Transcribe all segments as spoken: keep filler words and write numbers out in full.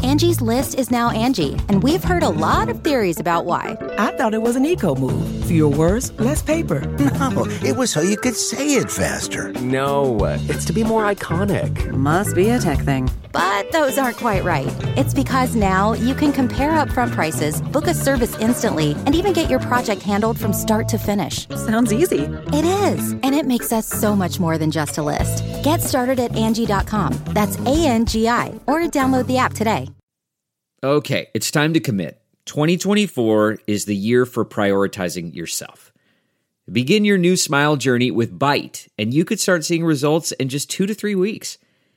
Angie's List is now Angie, and we've heard a lot of theories about why. I thought it was an eco move. Fewer words, less paper. No, it was so you could say it faster. No, it's to be more iconic. Must be a tech thing. But those aren't quite right. It's because now you can compare upfront prices, book a service instantly, and even get your project handled from start to finish. Sounds easy. It is, and it makes us so much more than just a list. Get started at Angie dot com. That's A N G I, or download the app today. Okay, it's time to commit. twenty twenty-four is the year for prioritizing yourself. Begin your new smile journey with Byte, and you could start seeing results in just two to three weeks.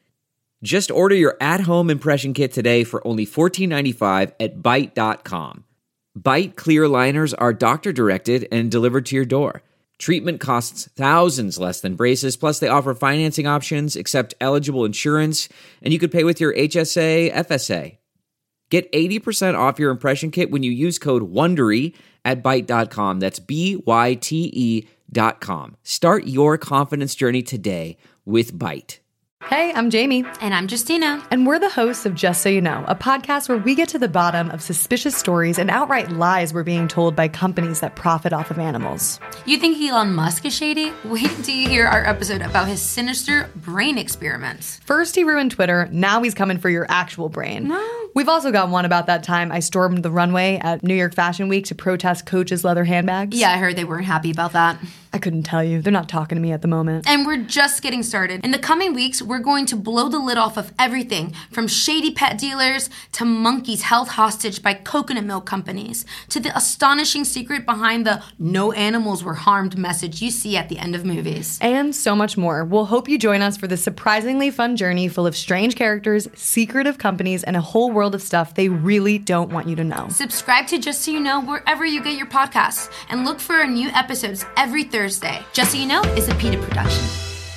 Just order your at-home impression kit today for only fourteen ninety-five at Byte dot com. Byte clear liners are doctor-directed and delivered to your door. Treatment costs thousands less than braces, plus they offer financing options, accept eligible insurance, and you could pay with your H S A, F S A. Get eighty percent off your impression kit when you use code WONDERY at Byte dot com. That's B Y T E dot com. Start your confidence journey today with Byte. Hey, I'm Jamie. And I'm Justina. And we're the hosts of Just So You Know, a podcast where we get to the bottom of suspicious stories and outright lies we're being told by companies that profit off of animals. You think Elon Musk is shady? Wait until you hear our episode about his sinister brain experiments. First he ruined Twitter, now he's coming for your actual brain. No. We've also got one about that time I stormed the runway at New York Fashion Week to protest Coach's leather handbags. Yeah, I heard they weren't happy about that. I couldn't tell you. They're not talking to me at the moment. And we're just getting started. In the coming weeks, we're going to blow the lid off of everything from shady pet dealers to monkeys held hostage by coconut milk companies to the astonishing secret behind the no animals were harmed message you see at the end of movies. And so much more. We'll hope you join us for this surprisingly fun journey full of strange characters, secretive companies, and a whole world of stuff they really don't want you to know. Subscribe to Just So You Know wherever you get your podcasts and look for our new episodes every Thursday. Just So You Know is a PETA production.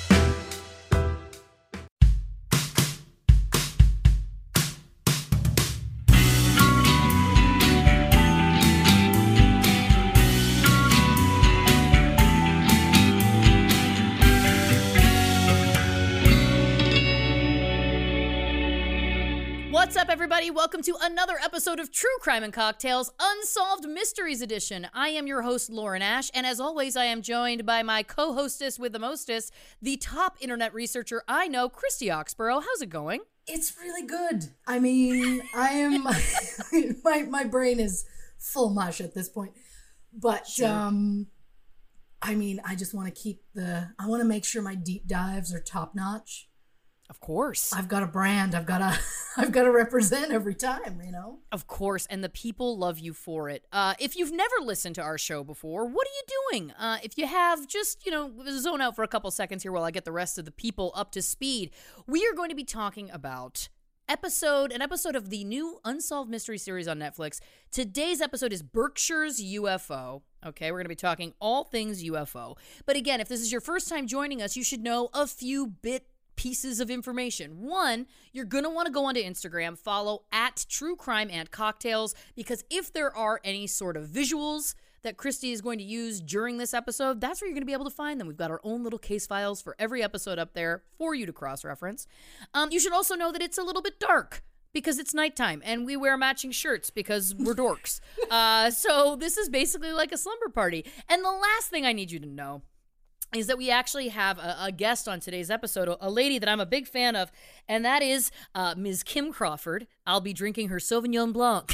What's up, everybody? Welcome to another episode of True Crime and Cocktails Unsolved Mysteries Edition. I am your host, Lauren Ash, and as always, I am joined by my co-hostess with the mostest, the top internet researcher I know, Christy Oxborough. How's it going? It's really good. I mean, I am, my my brain is full mush at this point. But, sure. um, I mean, I just want to keep the, I want to make sure my deep dives are top notch. Of course. I've got a brand. I've got to I've got to represent every time, you know? Of course, and the people love you for it. Uh, if you've never listened to our show before, what are you doing? Uh, if you have, just, you know, zone out for a couple seconds here while I get the rest of the people up to speed. We are going to be talking about episode, an episode of the new Unsolved Mystery series on Netflix. Today's episode is Berkshire's U F O. Okay, we're going to be talking all things U F O. But again, if this is your first time joining us, you should know a few bit pieces of information. One, you're going to want to go onto Instagram, follow at True Crime and Cocktails, because if there are any sort of visuals that Christy is going to use during this episode, that's where you're going to be able to find them. We've got our own little case files for every episode up there for you to cross-reference. Um, you should also know that it's a little bit dark because it's nighttime and we wear matching shirts because we're dorks. Uh, so this is basically like a slumber party. And the last thing I need you to know is that we actually have a, a guest on today's episode, a, a lady that I'm a big fan of, and that is uh, Miz Kim Crawford. I'll be drinking her Sauvignon Blanc.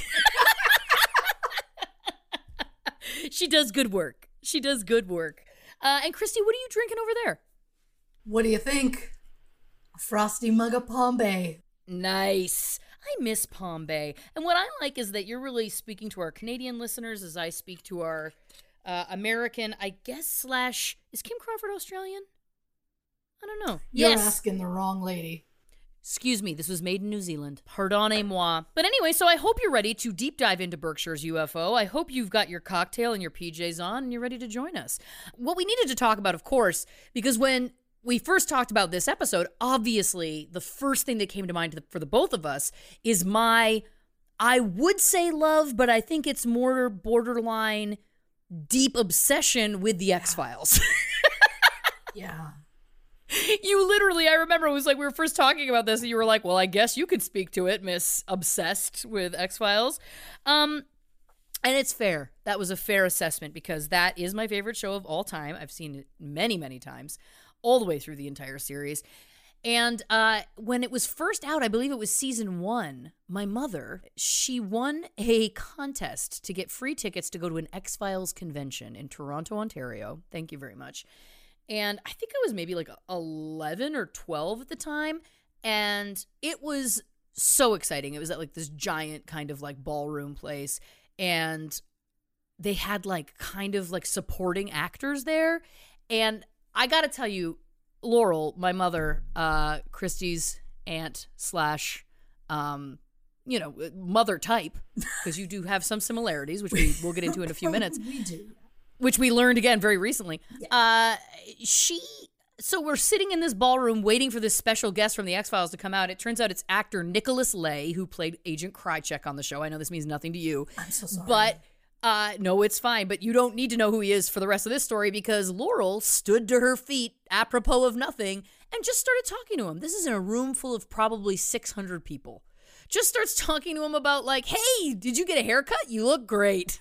She does good work. She does good work. Uh, and Christy, what are you drinking over there? What do you think? A frosty mug of Palm Bay. Nice. I miss Palm Bay. And what I like is that you're really speaking to our Canadian listeners as I speak to our Uh, American, I guess, slash, is Kim Crawford Australian? I don't know. You're yes. asking the wrong lady. Excuse me, this was made in New Zealand. Pardonnez-moi. But anyway, so I hope you're ready to deep dive into Berkshire's U F O. I hope you've got your cocktail and your P Js on and you're ready to join us. What we needed to talk about, of course, because when we first talked about this episode, obviously, the first thing that came to mind for the both of us is my, I would say love, but I think it's more borderline deep obsession with the X-Files. Yeah. You literally, I remember it was like we were first talking about this and you were like, well, I guess you could speak to it, Miss Obsessed with X-Files. Um, and it's fair. That was a fair assessment because that is my favorite show of all time. I've seen it many, many times, all the way through the entire series. And uh, when it was first out, I believe it was season one, my mother, she won a contest to get free tickets to go to an X-Files convention in Toronto, Ontario. Thank you very much. And I think I was maybe like eleven or twelve at the time. And it was so exciting. It was at like this giant kind of like ballroom place. And they had like kind of like supporting actors there. And I got to tell you, Laurel, my mother, uh, Christy's aunt slash, um, you know, mother type, because you do have some similarities, which we will get into in a few minutes. We do. Which we learned again very recently. Yeah. Uh, she, so we're sitting in this ballroom waiting for this special guest from the X-Files to come out. It turns out it's actor Nicholas Lay, who played Agent Krychek on the show. I know this means nothing to you. I'm so sorry. But uh, no, it's fine. But you don't need to know who he is for the rest of this story because Laurel stood to her feet apropos of nothing and just started talking to him. This is in a room full of probably six hundred people. Just starts talking to him about like, hey, did you get a haircut? You look great.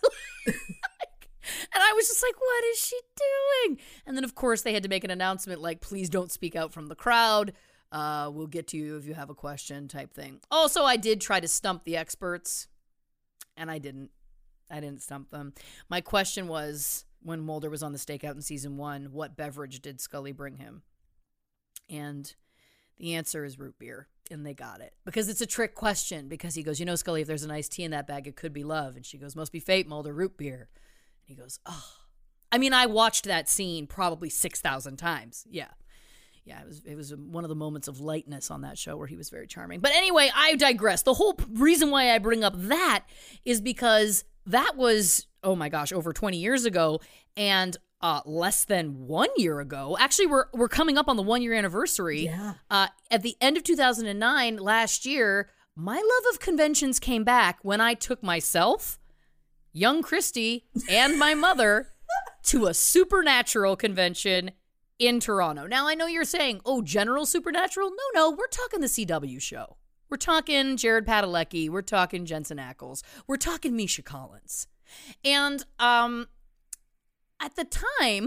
And I was just like, what is she doing? And then, of course, they had to make an announcement like, please don't speak out from the crowd. Uh, we'll get to you if you have a question type thing. Also, I did try to stump the experts, and I didn't. I didn't stump them. My question was, when Mulder was on the stakeout in season one, what beverage did Scully bring him? And the answer is root beer. And they got it. Because it's a trick question. Because he goes, you know, Scully, if there's an iced tea in that bag, it could be love. And she goes, must be fate, Mulder, root beer. And he goes, oh. I mean, I watched that scene probably six thousand times. Yeah. Yeah, it was it was one of the moments of lightness on that show where he was very charming. But anyway, I digress. The whole reason why I bring up that is because that was, oh my gosh, over twenty years ago. And uh, less than one year ago, actually, we're we're coming up on the one-year anniversary. Yeah. Uh, at the end of two thousand nine, last year, my love of conventions came back when I took myself, young Christy, and my mother to a Supernatural convention in Toronto. Now, I know you're saying, oh, General Supernatural? No, no, we're talking the C W show. We're talking Jared Padalecki. We're talking Jensen Ackles. We're talking Misha Collins. And um, at the time,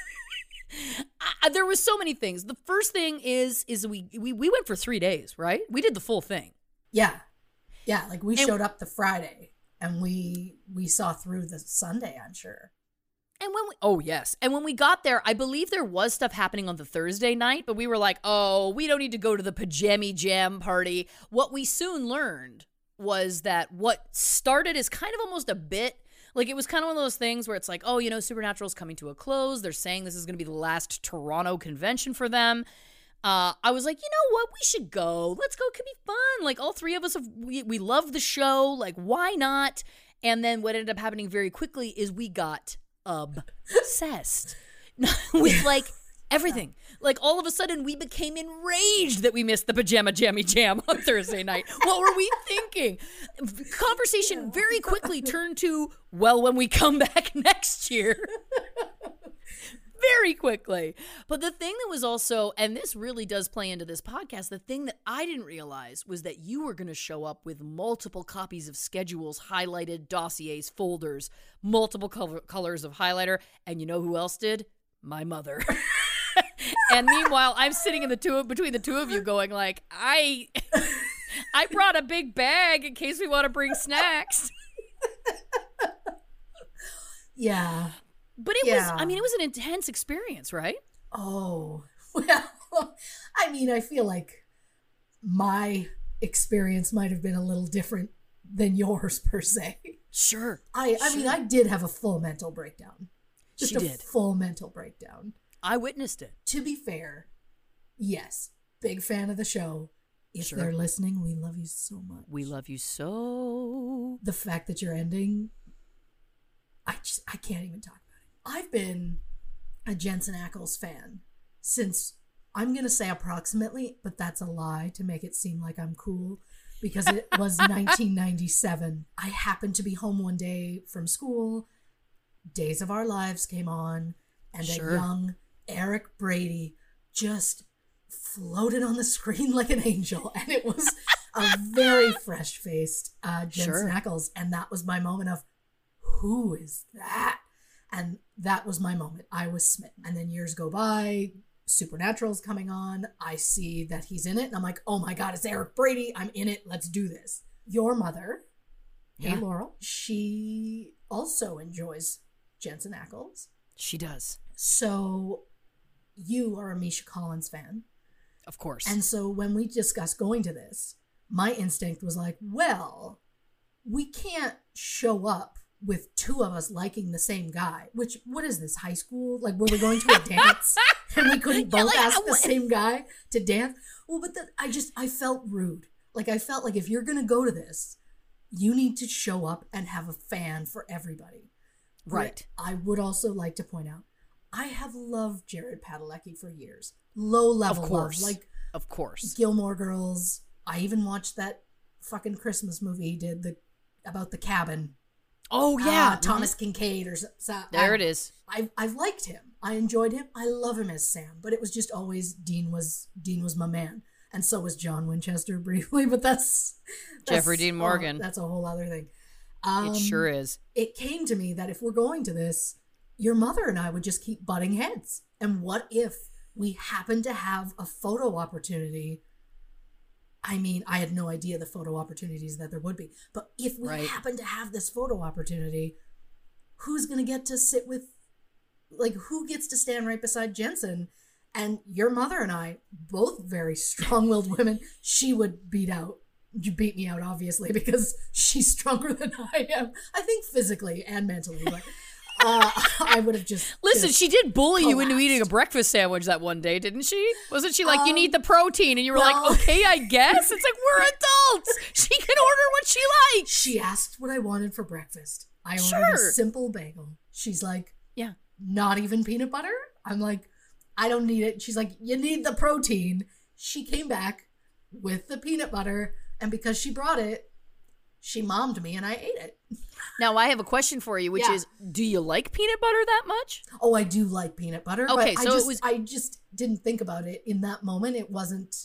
I, there was so many things. The first thing is, is we, we we went for three days, right? We did the full thing. Yeah. Yeah, like we And- showed up the Friday and we we saw through the Sunday, I'm sure. And when we, oh yes. And when we got there, I believe there was stuff happening on the Thursday night, but we were like, oh, we don't need to go to the pajama jam party. What we soon learned was that what started as kind of almost a bit, like it was kind of one of those things where it's like, oh, you know, Supernatural's coming to a close. They're saying this is going to be the last Toronto convention for them. Uh, I was like, you know what? We should go. Let's go. It could be fun. Like all three of us, have, we, we love the show. Like, why not? And then what ended up happening very quickly is we got obsessed with like everything. Like all of a sudden we became enraged that we missed the pajama jammy jam on Thursday night. What were we thinking? Conversation very quickly turned to, well, when we come back next year. Very quickly. But the thing that was also, and this really does play into this podcast, the thing that I didn't realize was that you were going to show up with multiple copies of schedules, highlighted dossiers, folders, multiple color- colors of highlighter. And you know who else did? My mother. And meanwhile, I'm sitting in the two between the two of you going like, I, I brought a big bag in case we want to bring snacks. Yeah. But it Yeah. was, I mean, it was an intense experience, right? Oh, well, I mean, I feel like my experience might have been a little different than yours per se. Sure. I, I sure. mean, I did have a full mental breakdown. Just She a did. full mental breakdown. I witnessed it. To be fair, yes, big fan of the show. If Sure. they're listening, we love you so much. We love you so. The fact that you're ending, I just, I can't even talk about it. I've been a Jensen Ackles fan since, I'm going to say approximately, but that's a lie to make it seem like I'm cool, because it was nineteen ninety-seven. I happened to be home one day from school. Days of Our Lives came on, and Sure. a young Eric Brady just floated on the screen like an angel. And it was a very fresh-faced uh, Jensen Sure. Ackles. And that was my moment of, who is that? And that was my moment. I was smitten. And then years go by, Supernatural's coming on. I see that he's in it. And I'm like, oh my God, it's Eric Brady. I'm in it. Let's do this. Your mother, Yeah. hey Laurel, she also enjoys Jensen Ackles. She does. So you are a Misha Collins fan. Of course. And so when we discussed going to this, my instinct was like, well, we can't show up with two of us liking the same guy, which, what is this, high school? Like, were we going to a dance and we couldn't both Yeah, like, ask the what- same guy to dance? Well, but the, I just, I felt rude. Like, I felt like if you're going to go to this, you need to show up and have a fan for everybody. Right. But I would also like to point out, I have loved Jared Padalecki for years. Low level Of course. love. Like, Of course. Gilmore Girls. I even watched that fucking Christmas movie he did the about the cabin. Oh, yeah. Uh, Thomas Kincaid or so, so- There I- it is. I I've liked him. I enjoyed him. I love him as Sam, but it was just always Dean was Dean was my man, and so was John Winchester briefly. But that's, that's Jeffrey Dean oh, Morgan. that's a whole other thing. Um, It sure is. It came to me that if we're going to this, your mother and I would just keep butting heads. And what if we happen to have a photo opportunity? I mean, I had no idea the photo opportunities that there would be. But if we Right. happen to have this photo opportunity, who's going to get to sit with, like, who gets to stand right beside Jensen? And your mother and I, both very strong-willed women, she would beat out. You beat me out, obviously, because she's stronger than I am. I think physically and mentally, but uh, I would have just Listen, just she did bully you into eating a collapsed. breakfast sandwich that one day, didn't she? Wasn't she like, you Um, need the protein? And you were well- like, okay, I guess. It's like, we're adults. She can order what she likes. She asked what I wanted for breakfast. I ordered Sure. a simple bagel. She's like, Yeah. not even peanut butter? I'm like, I don't need it. She's like, you need the protein. She came back with the peanut butter, and because she brought it, she mommed me and I ate it. Now, I have a question for you, which Yeah. is, do you like peanut butter that much? Oh, I do like peanut butter. Okay, but so I it just, was- I just didn't think about it in that moment. It wasn't,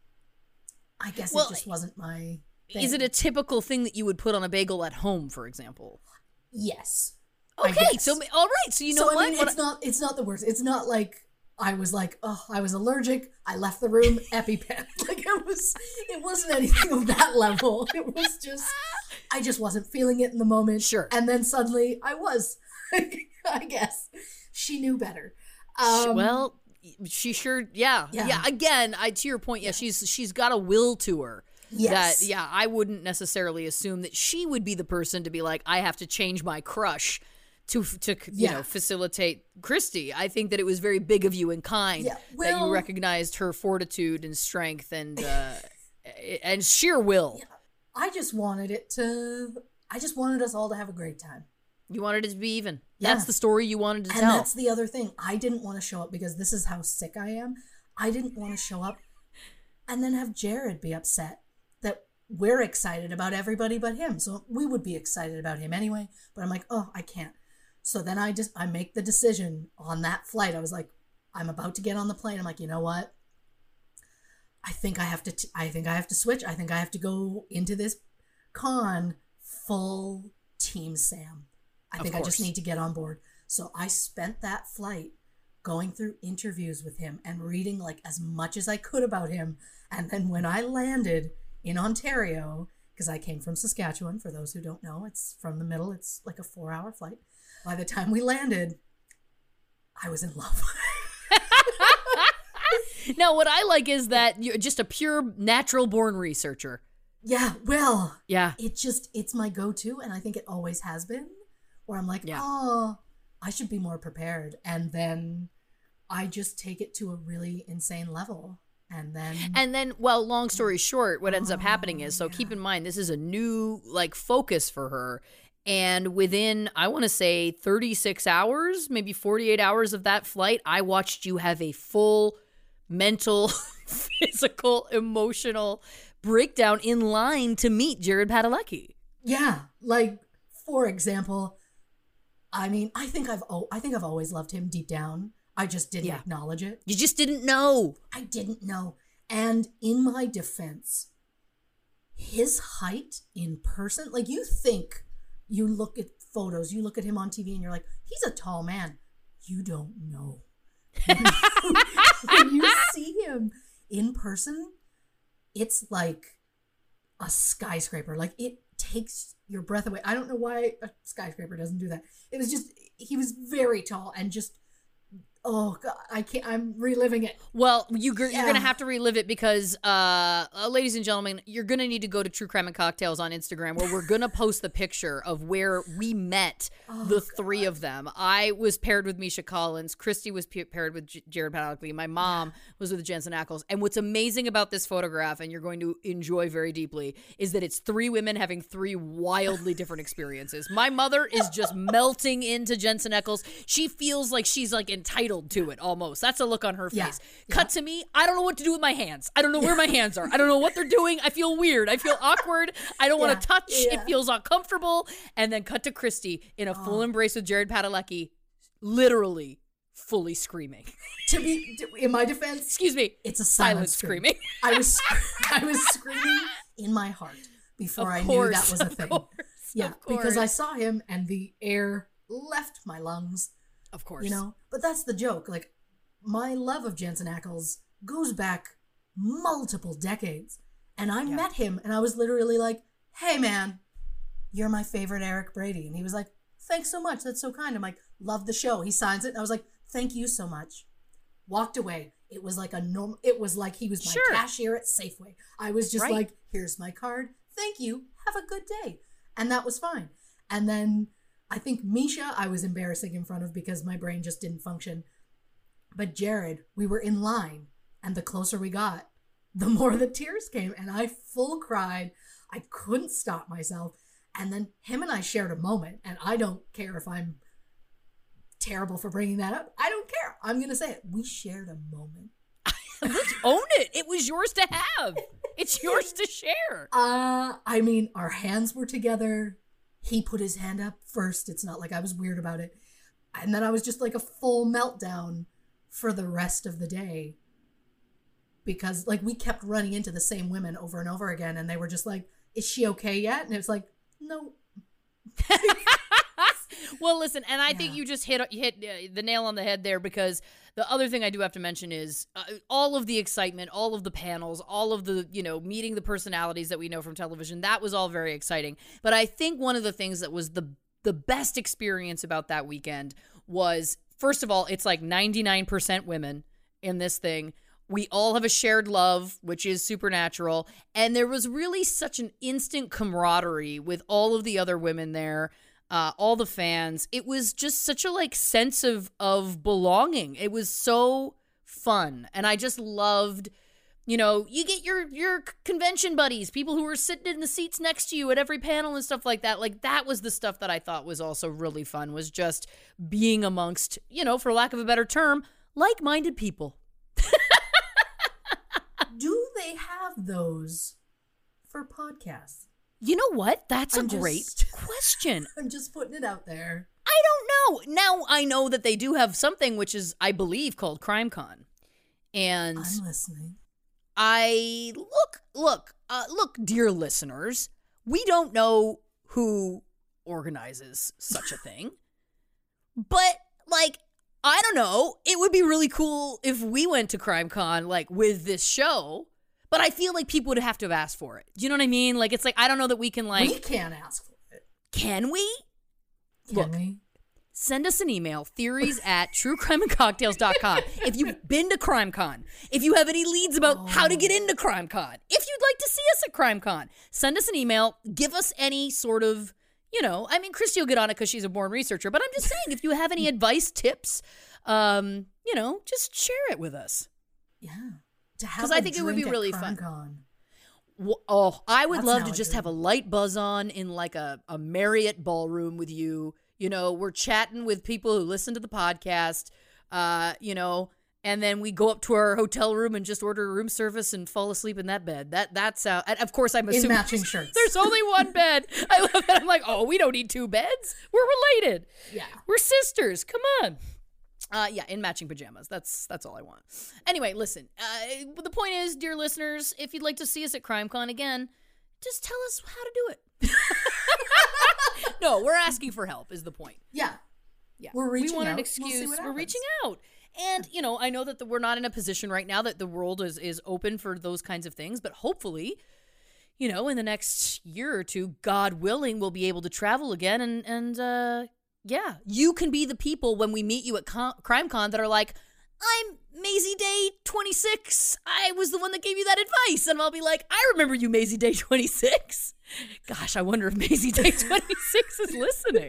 I guess Well, it just wasn't my thing. Is it a typical thing that you would put on a bagel at home, for example? Yes. I Okay, guess. so all right, so you know so, what? I mean, What it's not it's not the worst. It's not like I was like, oh, I was allergic. I left the room. EpiPen. Like it was. It wasn't anything of that level. It was just. I just wasn't feeling it in the moment. Sure. And then suddenly I was. I guess she knew better. Um, well, she sure, yeah, yeah. Yeah. Again, I to your point, yeah, she's she's got a will to her. Yes. That yeah, I wouldn't necessarily assume that she would be the person to be like, I have to change my crush to to you Yeah. know facilitate Christy. I think that it was very big of you and kind Yeah, that you well- recognized her fortitude and strength and uh, and sheer will. I just wanted it to. I just wanted us all to have a great time. You wanted it to be even. Yeah. That's the story you wanted to And tell. that's the other thing. I didn't want to show up because this is how sick I am. I didn't want to show up and then have Jared be upset that we're excited about everybody but him. So we would be excited about him anyway. But I'm like, oh, I can't. So then I just, I make the decision on that flight. I was like, I'm about to get on the plane. I'm like, you know what? I think I have to, t- I think I have to switch. I think I have to go into this con full Team Sam. I Of think I just course. need to get on board. So I spent that flight going through interviews with him and reading like as much as I could about him. And then when I landed in Ontario, because I came from Saskatchewan, for those who don't know, it's from the middle, it's like a four hour flight. By the time we landed, I was in love. Now, what I like is that you're just a pure natural born researcher. Yeah, well, Yeah. it just, it's my go-to, and I think it always has been, where I'm like, Yeah. oh, I should be more prepared. And then I just take it to a really insane level. And then, And then, well, long story short, what ends up happening is, so Oh, keep yeah. in mind, this is a new, like, focus for her. And within, I want to say, thirty-six hours, maybe forty-eight hours of that flight, I watched you have a full mental, physical, emotional breakdown in line to meet Jared Padalecki. yeah, like, for example, I mean, I think I've, oh, I think I've always loved him deep down. I just didn't Yeah. acknowledge it. You just didn't know. I didn't know. And in my defense, his height in person, like you think, you look at photos, you look at him on T V and you're like, he's a tall man. You don't know. When you see him in person, it's like a skyscraper. Like it takes your breath away. I don't know why a skyscraper doesn't do that. It was just, he was very tall and just, oh God, I can't, I'm reliving it. Well, you, you're Yeah. going to have to relive it because, uh, uh, ladies and gentlemen, you're going to need to go to True Crime and Cocktails on Instagram where we're going to post the picture of where we met Oh, the three of them. I was paired with Misha Collins. Christy was pe- paired with J- Jared Padalecki. My mom was with Jensen Ackles. And what's amazing about this photograph, and you're going to enjoy very deeply, is that it's three women having three wildly different experiences. My mother is just melting into Jensen Ackles. She feels like she's like entitled to it almost. That's a look on her face. Yeah. Cut Yeah. to me. I don't know what to do with my hands. I don't know where my hands are. I don't know what they're doing. I feel weird. I feel awkward. I don't want Yeah. to touch. Yeah. It feels uncomfortable. And then cut to Christy in a full embrace with Jared Padalecki, literally fully screaming. To be, to- in my defense, Excuse me. it's a Silent silent scream. screaming. I was, I was screaming in my heart before Of I course, knew that was a of thing. course, yeah, of because I course. saw him and the air left my lungs. Of course. You know, but that's the joke. Like, my love of Jensen Ackles goes back multiple decades. And I met him and I was literally like, hey, man, you're my favorite Eric Brady. And he was like, thanks so much. That's so kind. I'm like, love the show. He signs it. And I was like, thank you so much. Walked away. It was like a normal, it was like he was my Sure. cashier at Safeway. I was just Right. like, here's my card. Thank you. Have a good day. And that was fine. And then I think Misha, I was embarrassing in front of because my brain just didn't function. But Jared, we were in line, and the closer we got, the more the tears came, and I full cried. I couldn't stop myself. And then him and I shared a moment, and I don't care if I'm terrible for bringing that up. I don't care. I'm going to say it. We shared a moment. Let's own it. It was yours to have. It's yours to share. Uh, I mean, our hands were together. He put his hand up first. It's not like I was weird about it. And then I was just like a full meltdown for the rest of the day. Because, like, we kept running into the same women over and over again. And they were just like, is she okay yet? And it was like, no. Well, listen, and I Yeah. think you just hit hit uh, the nail on the head there, because the other thing I do have to mention is uh, all of the excitement, all of the panels, all of the, you know, meeting the personalities that we know from television. That was all very exciting. But I think one of the things that was the the best experience about that weekend was, first of all, it's like ninety-nine percent women in this thing. We all have a shared love, which is Supernatural. And there was really such an instant camaraderie with all of the other women there, uh, all the fans. It was just such a like sense of of belonging. It was so fun. And I just loved, you know, you get your your convention buddies, people who are sitting in the seats next to you at every panel and stuff like that. Like, that was the stuff that I thought was also really fun, was just being amongst, you know, for lack of a better term, like-minded people. Do they have those for podcasts? You know what? That's I'm a great just- question. I'm just putting it out there. I don't know. Now I know that they do have something which is, I believe, called CrimeCon. And I'm listening. I look, look, uh, look, dear listeners, we don't know who organizes such a thing. But, like, I don't know. It would be really cool if we went to CrimeCon, like, with this show. But I feel like people would have to have asked for it. Do you know what I mean? Like, it's like, I don't know that we can, like... We can't ask for it. Can we? Can Look, we? Send us an email, theories at true crime and cocktails dot com. If you've been to CrimeCon, if you have any leads about Oh. how to get into CrimeCon, if you'd like to see us at CrimeCon, send us an email. Give us any sort of, you know, I mean, Christy will get on it because she's a born researcher, but I'm just saying, if you have any advice, tips, um, you know, just share it with us. Yeah. To have 'Cause a I think it would be drink at really fun. CrimeCon. Wh- Oh, I would That's love now to a just dream. have a light buzz on in like a, a Marriott ballroom with you. You know, we're chatting with people who listen to the podcast, uh, you know, and then we go up to our hotel room and just order room service and fall asleep in that bed. That That's, uh, and of course, I'm In assuming matching shirts. there's only one bed. I love that. I'm like, oh, we don't need two beds. We're related. Yeah. We're sisters. Come on. Uh, yeah, in matching pajamas. That's that's all I want. Anyway, listen. Uh, the point is, dear listeners, if you'd like to see us at CrimeCon again, just tell us how to do it. No, we're asking for help is the point. Yeah. Yeah. We're reaching we want out. an excuse. We'll see what we're happens. reaching out. And, you know, I know that the, we're not in a position right now that the world is, is open for those kinds of things, but hopefully, you know, in the next year or two, God willing, we'll be able to travel again. And, and uh, yeah, you can be the people when we meet you at Con- CrimeCon that are like, I'm Maisie Day twenty-six. I was the one that gave you that advice. And I'll be like, I remember you, Maisie Day twenty-six. Gosh, I wonder if Maisie Day twenty-six is listening.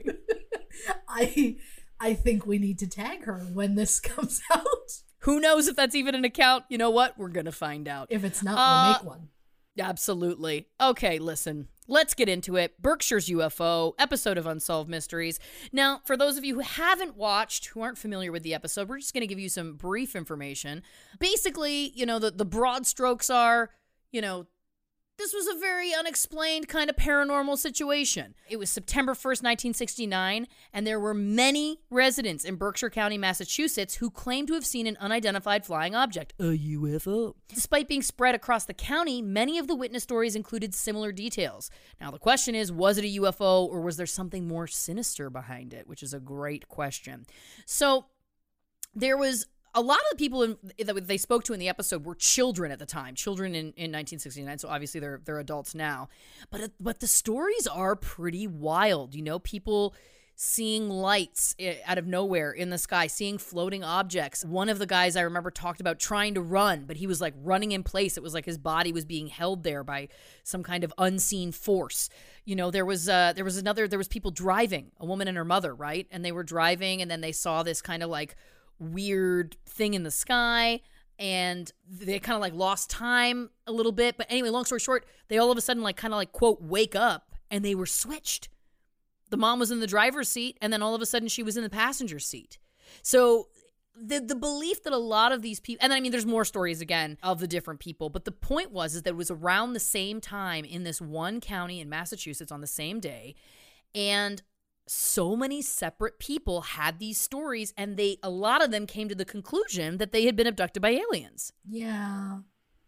I I think we need to tag her when this comes out. Who knows if that's even an account? You know what? We're going to find out. If it's not, Uh, we'll make one. Absolutely. Okay, listen. Let's get into it. Berkshire's U F O, episode of Unsolved Mysteries. Now, for those of you who haven't watched, who aren't familiar with the episode, we're just going to give you some brief information. Basically, you know, the, the broad strokes are, you know, this was a very unexplained kind of paranormal situation. It was September first, nineteen sixty-nine, and there were many residents in Berkshire County, Massachusetts, who claimed to have seen an unidentified flying object, a U F O. Despite being spread across the county, many of the witness stories included similar details. Now, the question is, was it a U F O, or was there something more sinister behind it? Which is a great question. So, there was a lot of the people in, that they spoke to in the episode were children at the time, children in, in nineteen sixty-nine. So obviously they're they're adults now, but but the stories are pretty wild. You know, people seeing lights out of nowhere in the sky, seeing floating objects. One of the guys I remember talked about trying to run, but he was like running in place. It was like his body was being held there by some kind of unseen force. You know, there was uh, there was another there was people driving, a woman and her mother, right? And they were driving, and then they saw this kind of like weird thing in the sky, and they kind of like lost time a little bit. But anyway, long story short, they all of a sudden like kind of like quote wake up, and they were switched. The mom was in the driver's seat, and then all of a sudden she was in the passenger seat. So the the belief that a lot of these people, and I mean there's more stories again of the different people, but the point was is that it was around the same time in this one county in Massachusetts on the same day, and so many separate people had these stories, and they a lot of them came to the conclusion that they had been abducted by aliens. Yeah.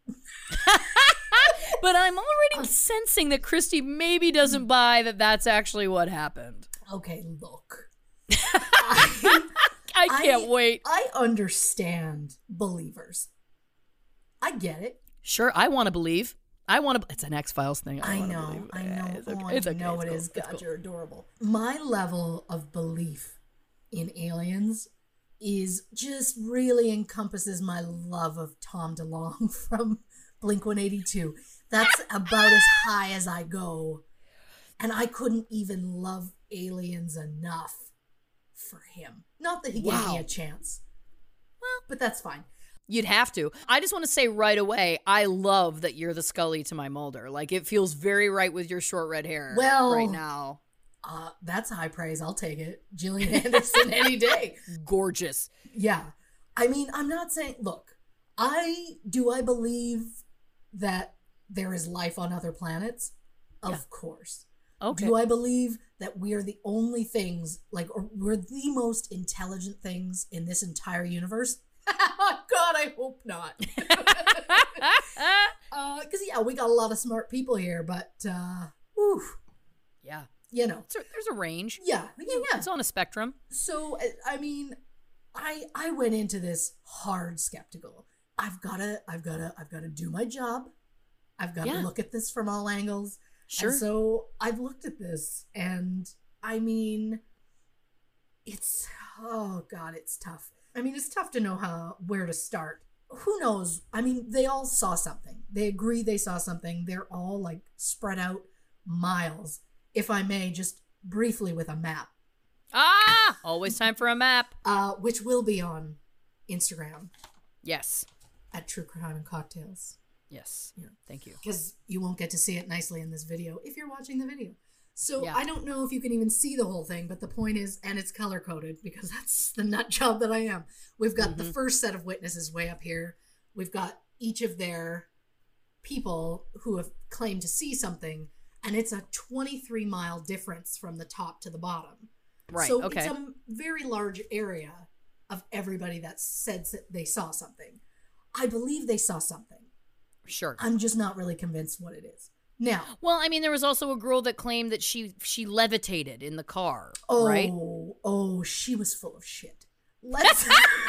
But I'm already sensing that Christy maybe doesn't buy that that's actually what happened. Okay, look. I, I can't I, wait. I understand believers. I get it. Sure, I want to believe. I want to. It's an X-Files thing. I, I wanna know. believe. I Yeah, know. It's okay. Oh, It's I okay. know It's it cool. is. It's God, cool. you're adorable. My level of belief in aliens is just really encompasses my love of Tom DeLonge from Blink one eighty-two. That's about as high as I go. And I couldn't even love aliens enough for him. Not that he gave Wow. me a chance. Well, but that's fine. You'd have to. I just want to say right away, I love that you're the Scully to my Mulder. Like, it feels very right with your short red hair Well, right now. Uh, that's high praise. I'll take it. Gillian Anderson any day. Gorgeous. Yeah. I mean, I'm not saying, look, I, do I believe that there is life on other planets? Of Yeah. course. Okay. Do I believe that we are the only things, like, or we're the most intelligent things in this entire universe? God, I hope not. uh, Because, yeah, we got a lot of smart people here, but, uh, whew, Yeah. you know. There's a, there's a range. Yeah, yeah, yeah. It's on a spectrum. So, I- I mean, I I went into this hard skeptical. I've gotta, I've gotta, I've gotta do my job. I've got to Yeah. look at this from all angles. Sure. And so I've looked at this, and I mean, it's, oh God, it's tough. I mean, it's tough to know how, where to start. Who knows? I mean, they all saw something. They agree they saw something. They're all like spread out miles, if I may, just briefly with a map, Ah! Always time for a map. uh, which will be on Instagram Yes. at True Crime and Cocktails. Yes. Yeah. Thank you. Because you won't get to see it nicely in this video if you're watching the video. So Yeah. I don't know if you can even see the whole thing, but the point is, and it's color coded because that's the nut job that I am. We've got Mm-hmm. the first set of witnesses way up here. We've got each of their people who have claimed to see something, and it's a twenty-three mile difference from the top to the bottom. Right. So okay. it's a very large area. of everybody that said that they saw something. I believe they saw something. Sure. I'm just not really convinced what it is. Now, well, I mean, there was also a girl that claimed that she she levitated in the car, oh, right? Oh, she was full of shit. Let's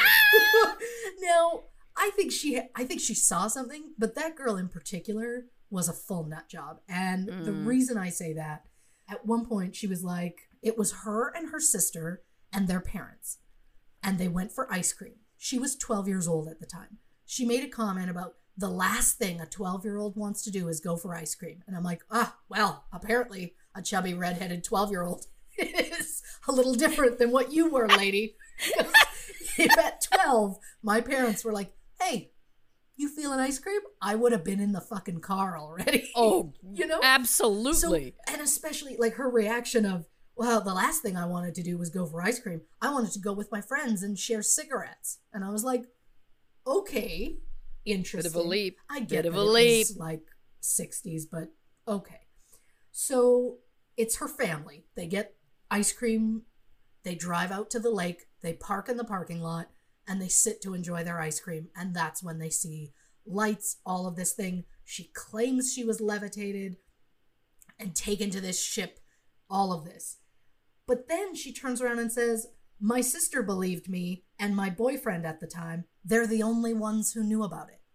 Now, I think she I think she saw something, but that girl in particular was a full nut job. And mm. the reason I say that, at one point she was like, it was her and her sister and their parents, and they went for ice cream. She was twelve years old at the time. She made a comment about the last thing a twelve-year-old wants to do is go for ice cream. And I'm like, ah, well, apparently a chubby, redheaded twelve-year-old is a little different than what you were, lady. If at twelve, my parents were like, hey, you feeling ice cream? I would have been in the fucking car already. Oh, you know? Absolutely. So, and especially like her reaction of, well, the last thing I wanted to do was go for ice cream. I wanted to go with my friends and share cigarettes. And I was like, okay, interesting. Bit of a leap. I get Bit of that a it leap. was like sixties, but okay. So it's her family. They get ice cream. They drive out to the lake. They park in the parking lot and they sit to enjoy their ice cream. And that's when they see lights, all of this thing. She claims she was levitated and taken to this ship, all of this. But then she turns around and says, my sister believed me and my boyfriend at the time. They're the only ones who knew about it.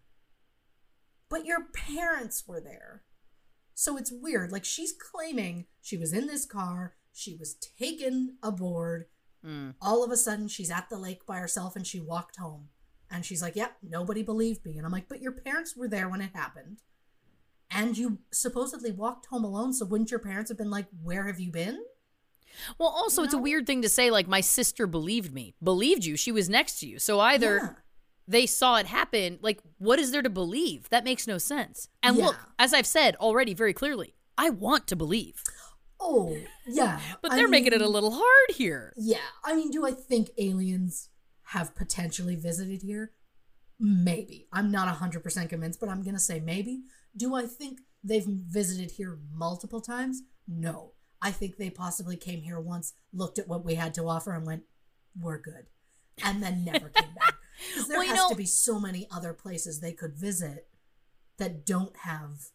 But your parents were there. So it's weird. Like, she's claiming she was in this car. She was taken aboard. Mm. All of a sudden, she's at the lake by herself and she walked home. And she's like, yep, yeah, nobody believed me. And I'm like, but your parents were there when it happened. And you supposedly walked home alone. So wouldn't your parents have been like, where have you been? Well, also, you know? It's a weird thing to say, like, my sister believed me. Believed you. She was next to you. So either yeah. they saw it happen. Like, what is there to believe? That makes no sense. And yeah. look, as I've said already very clearly, I want to believe. Oh, yeah. But they're I making mean, it a little hard here. Yeah. I mean, do I think aliens have potentially visited here? Maybe. I'm not one hundred percent convinced, but I'm going to say maybe. Do I think they've visited here multiple times? No. I think they possibly came here once, looked at what we had to offer and went, we're good. And then never came back. Because there well, has know, to be so many other places they could visit that don't have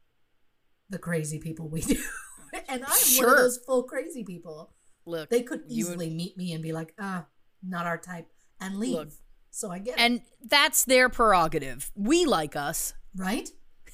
the crazy people we do. And I'm sure. one of those full crazy people. Look, they could easily you, meet me and be like, ah, not our type, and leave. Look, so I get it. And that's their prerogative. We like us. Right?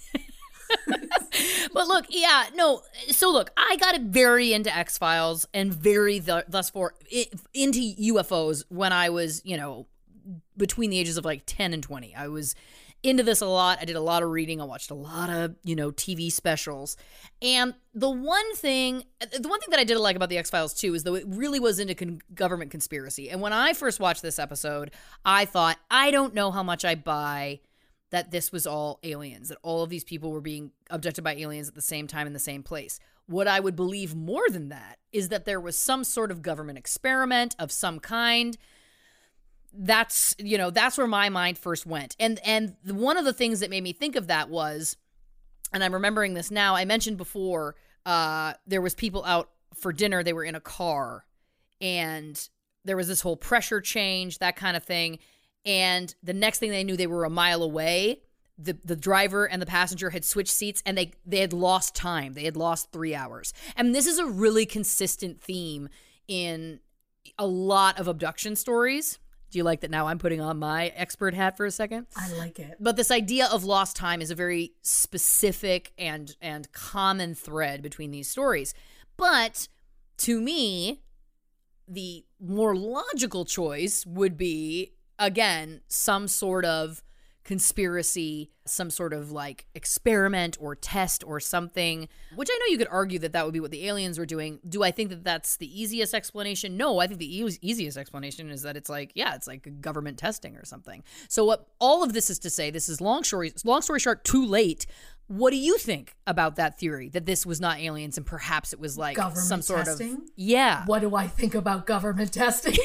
But look, yeah, no. So look, I got very into X-Files and very th- thus far it, into U F Os when I was, you know, between the ages of like ten and twenty. I was into this a lot. I did a lot of reading. I watched a lot of, you know, T V specials. And the one thing, the one thing that I did like about the X-Files too is though it really was into con- government conspiracy. And when I first watched this episode, I thought, I don't know how much I buy that this was all aliens, that all of these people were being abducted by aliens at the same time in the same place. What I would believe more than that is that there was some sort of government experiment of some kind. That's, you know, that's where my mind first went. And and one of the things that made me think of that was, and I'm remembering this now, I mentioned before, uh, there was people out for dinner, they were in a car, and there was this whole pressure change, that kind of thing. And the next thing they knew, they were a mile away. The the driver and the passenger had switched seats, and they, they had lost time. They had lost three hours. And this is a really consistent theme in a lot of abduction stories. Do you like that now I'm putting on my expert hat for a second? I like it. But this idea of lost time is a very specific and and common thread between these stories. But to me, the more logical choice would be, again, some sort of conspiracy, some sort of like experiment or test or something, which I know you could argue that that would be what the aliens were doing. Do I think that that's the easiest explanation? No, I think the e- easiest explanation is that it's like, yeah, it's like government testing or something. So what all of this is to say, this is long story, long story short, too late. What do you think about that theory that this was not aliens and perhaps it was like government some sort testing? of, yeah. What do I think about government testing?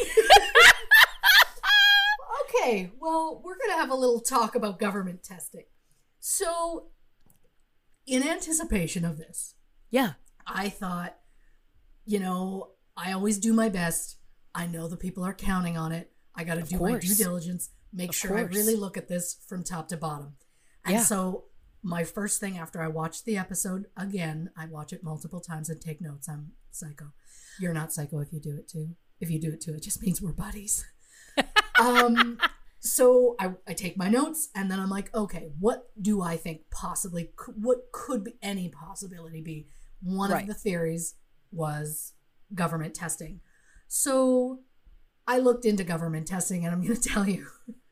Okay, well, we're going to have a little talk about government testing. So, in anticipation of this, yeah, I thought, you know, I always do my best. I know the people are counting on it. I got to Of do my course. due diligence, make Of sure I course. really look at this from top to bottom. And Yeah. so my first thing after I watched the episode, again, I watch it multiple times and take notes. I'm psycho. You're not psycho if you do it too. If you do it too, it just means we're buddies. um, so I, I take my notes and then I'm like, okay, what do I think possibly, what could be, any possibility be? One Right. of the theories was government testing. So I looked into government testing and I'm going to tell you,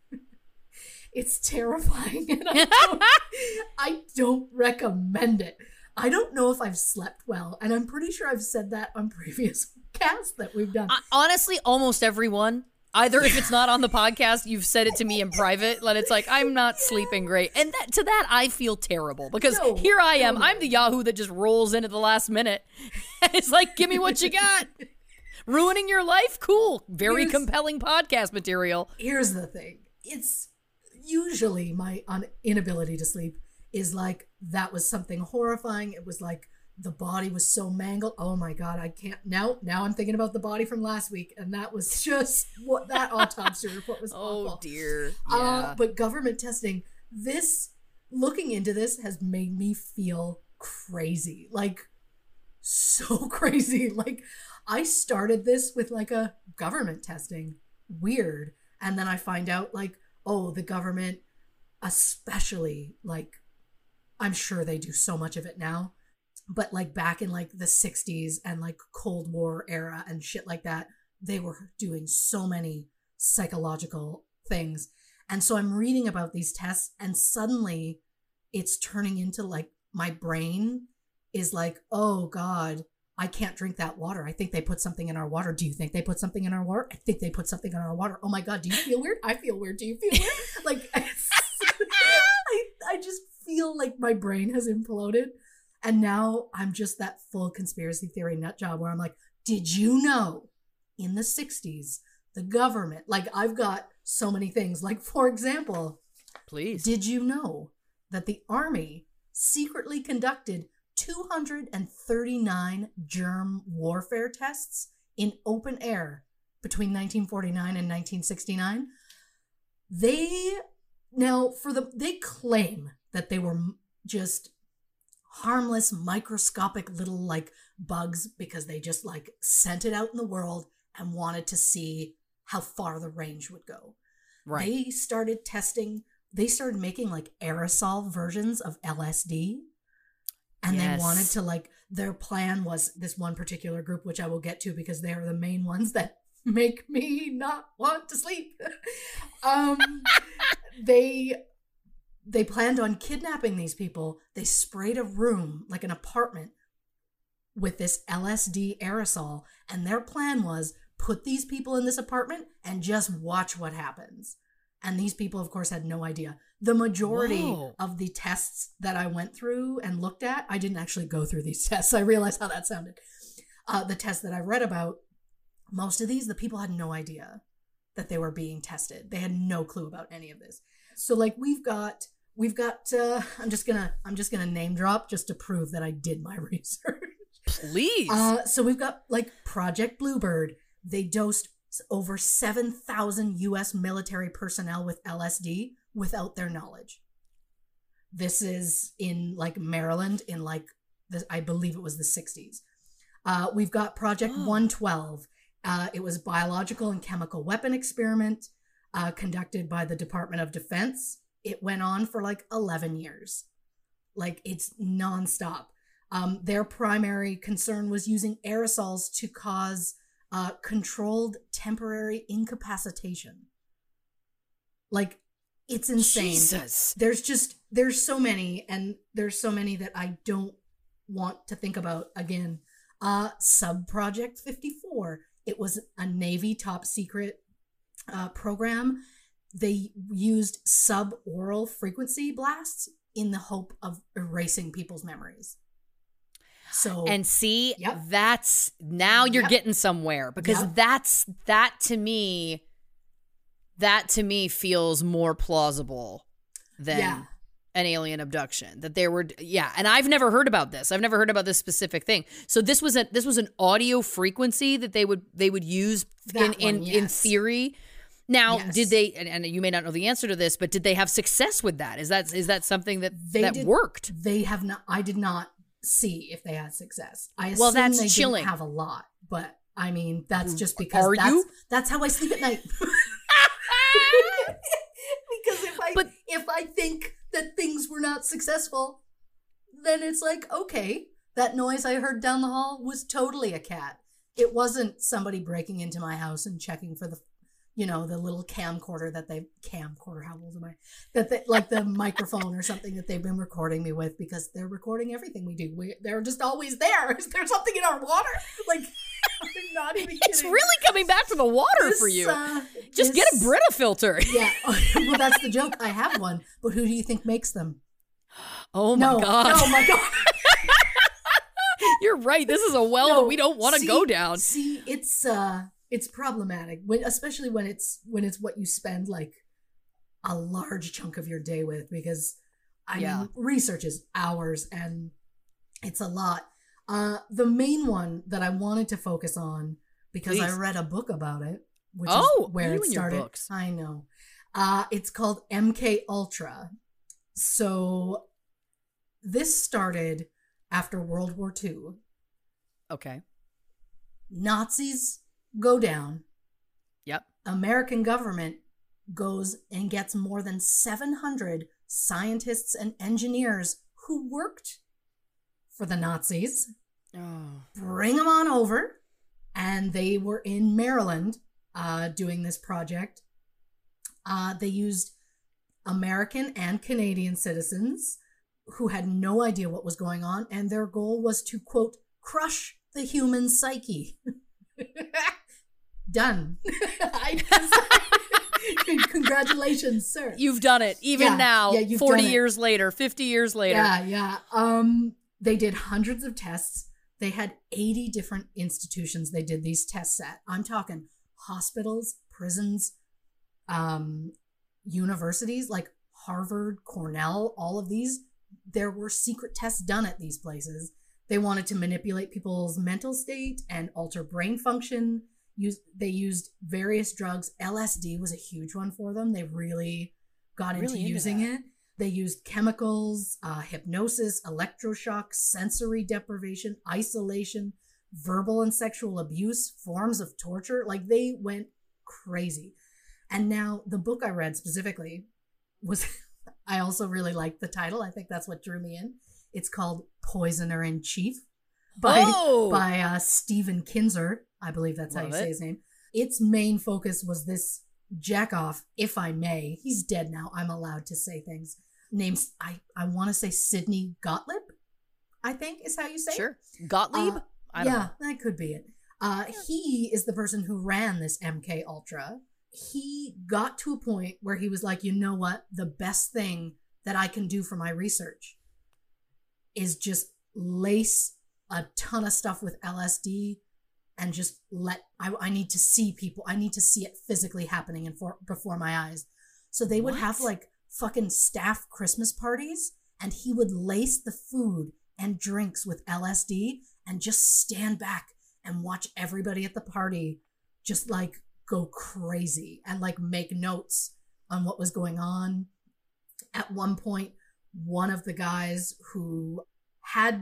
it's terrifying and I don't, I don't recommend it. I don't know if I've slept well, and I'm pretty sure I've said that on previous casts that we've done. I, honestly, almost everyone. Either if it's not on the podcast, you've said it to me in private, that it's like, I'm not sleeping great. And that, to that, I feel terrible because No, here I am. no, no. I'm the Yahoo that just rolls in at the last minute. And it's like, give me what you got. Ruining your life? Cool. Very Here's- compelling podcast material. Here's the thing. It's usually my un- inability to sleep is like, that was something horrifying. It was like the body was so mangled. Oh my God, I can't. Now, now I'm thinking about the body from last week. And that was just what that autopsy report was Oh, awful. dear. Uh, Yeah. but government testing, this, looking into this has made me feel crazy. Like, so crazy. Like, I started this with like a government testing. Weird. And then I find out like, oh, the government, especially like, I'm sure they do so much of it now, but like back in like the sixties and like Cold War era and shit like that, they were doing so many psychological things. And so I'm reading about these tests and suddenly it's turning into like my brain is like, oh God, I can't drink that water. I think they put something in our water. Do you think they put something in our water? I think they put something in our water. Oh my God, do you feel weird? I feel weird. Do you feel weird? Like, I, I just feel like my brain has imploded. And now I'm just that full conspiracy theory nut job where I'm like, did you know in the sixties, the government, like I've got so many things. Like, for example, Please. did you know that the Army secretly conducted two hundred thirty-nine germ warfare tests in open air between nineteen forty-nine and nineteen sixty-nine? They, now for the, they claim that they were m- just harmless, microscopic little like bugs because they just like sent it out in the world and wanted to see how far the range would go. Right. They started testing, they started making like aerosol versions of L S D. And Yes. they wanted to like, their plan was this one particular group, which I will get to because they are the main ones that make me not want to sleep. um, they they planned on kidnapping these people. They sprayed a room, like an apartment, with this L S D aerosol. And their plan was put these people in this apartment and just watch what happens. And these people, of course, had no idea. The majority Whoa. of the tests that I went through and looked at, I didn't actually go through these tests. I realized how that sounded. Uh, the tests that I read about, most of these, the people had no idea that they were being tested. They had no clue about any of this. So like we've got, we've got, uh, I'm just gonna, I'm just gonna name drop just to prove that I did my research. Please. Uh, so we've got like Project Bluebird. They dosed over seven thousand U S military personnel with L S D without their knowledge. This is in like Maryland in like, the, I believe it was the sixties. Uh, we've got Project Oh. one twelve. Uh, it was a biological and chemical weapon experiment uh, conducted by the Department of Defense. It went on for like eleven years. Like it's nonstop. Um, their primary concern was using aerosols to cause uh, controlled temporary incapacitation. Like, it's insane. Jesus. There's just, there's so many, and there's so many that I don't want to think about again. Uh, Sub-Project fifty-four. It was a Navy top secret uh, program. They used sub-oral frequency blasts in the hope of erasing people's memories. So And see, Yep. that's now you're Yep. getting somewhere because Yep. that's that to me, that to me feels more plausible than Yeah. an alien abduction. That there were, yeah. And I've never heard about this. I've never heard about this specific thing. So this was a this was an audio frequency that they would they would use That in in one, in yes. theory. Now, Yes. did they, and, and you may not know the answer to this, but did they have success with that? Is that is that something that, They that did, worked? They have not, I did not see if they had success. I assume Well, that's they chilling. didn't have a lot, but I mean, that's just because Are that's, you? that's how I sleep at night. Because if I But- if I think that things were not successful, then it's like, okay, that noise I heard down the hall was totally a cat. It wasn't somebody breaking into my house and checking for the, you know, the little camcorder that they camcorder. How old am I? That they, like the microphone or something that they've been recording me with, because they're recording everything we do. We, they're just always there. Is there something in our water? Like, I'm not even kidding. It's really coming back to the water This, for you. uh, Just this- get a Brita filter. Yeah. Well, that's the joke. I have one, but who do you think makes them? Oh my no. God. Oh my God. You're right. This is a well No, that we don't want to see- go down. See, it's uh it's problematic when, especially when it's when it's what you spend like a large chunk of your day with, because I Yeah. mean research is hours and it's a lot. Uh the main one that I wanted to focus on, because I Please. read a book about it, which Oh, is where you it and your started. books. I know. Uh it's called M K Ultra. So this started after World War Two. Okay. Nazis go down. Yep. American government goes and gets more than seven hundred scientists and engineers who worked for the Nazis, Oh. bring them on over, and they were in Maryland uh, doing this project. Uh, they used American and Canadian citizens who had no idea what was going on, and their goal was to, quote, crush the human psyche. Done. I just, congratulations, sir. You've done it. Even Yeah, now, yeah, you've forty done it. years later, fifty years later. Yeah, yeah. Um, they did hundreds of tests. They had eighty different institutions they did these tests at. I'm talking hospitals, prisons, um, universities like Harvard, Cornell, all of these. There were secret tests done at these places. They wanted to manipulate people's mental state and alter brain function. Use, they used various drugs. L S D was a huge one for them. They really got into Really into using that. it. They used chemicals, uh, hypnosis, electroshock, sensory deprivation, isolation, verbal and sexual abuse, forms of torture. Like, they went crazy. And now the book I read specifically was, I also really liked the title. I think that's what drew me in. It's called Poisoner in Chief by, Oh! by uh, Stephen Kinzer. I believe that's how Love you it. say his name. Its main focus was this jackoff, if I may. He's dead now. I'm allowed to say things. Names, I, I want to say Sidney Gottlieb, I think is how you say it. Sure. Gottlieb? Uh, I don't yeah, know. that could be it. Uh, he is the person who ran this M K Ultra. He got to a point where he was like, you know what? The best thing that I can do for my research is just lace a ton of stuff with L S D and just let, I, I need to see people. I need to see it physically happening in for, before my eyes. So they would What? have like fucking staff Christmas parties, and he would lace the food and drinks with L S D and just stand back and watch everybody at the party just like go crazy and like make notes on what was going on. At one point, one of the guys who had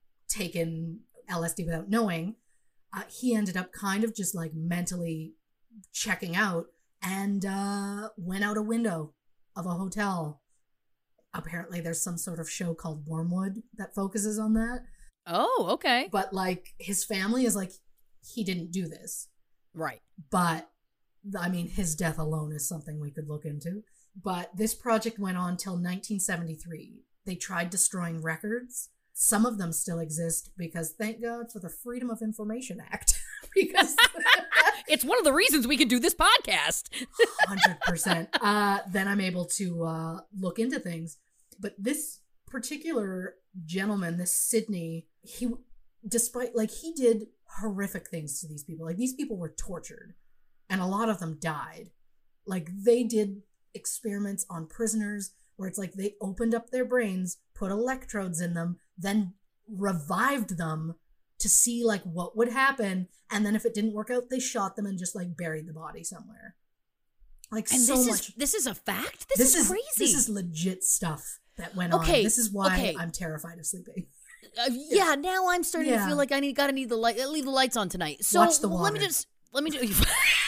taken L S D without knowing, uh, he ended up kind of just like mentally checking out and uh, went out a window of a hotel. Apparently there's some sort of show called Wormwood that focuses on that. Oh, okay. But like his family is like, he didn't do this. Right. But I mean, his death alone is something we could look into. But this project went on till nineteen seventy-three. They tried destroying records. Some of them still exist because thank God for the Freedom of Information Act. Because It's one of the reasons we can do this podcast. one hundred percent. Uh, then I'm able to uh, look into things. But this particular gentleman, this Sidney, he, despite, like, he did horrific things to these people. Like, these people were tortured, and a lot of them died. Like, they did experiments on prisoners where it's like they opened up their brains, put electrodes in them, then revived them to see, like, what would happen. And then if it didn't work out, they shot them and just, like, buried the body somewhere. Like and so this much. Is, this is a fact? This, This is, is crazy. This is legit stuff that went Okay, on. This is why okay. I'm terrified of sleeping. Uh, yeah, now I'm starting Yeah. to feel like I need gotta need the light. Leave the lights on tonight. So Watch the let me water. just let me just.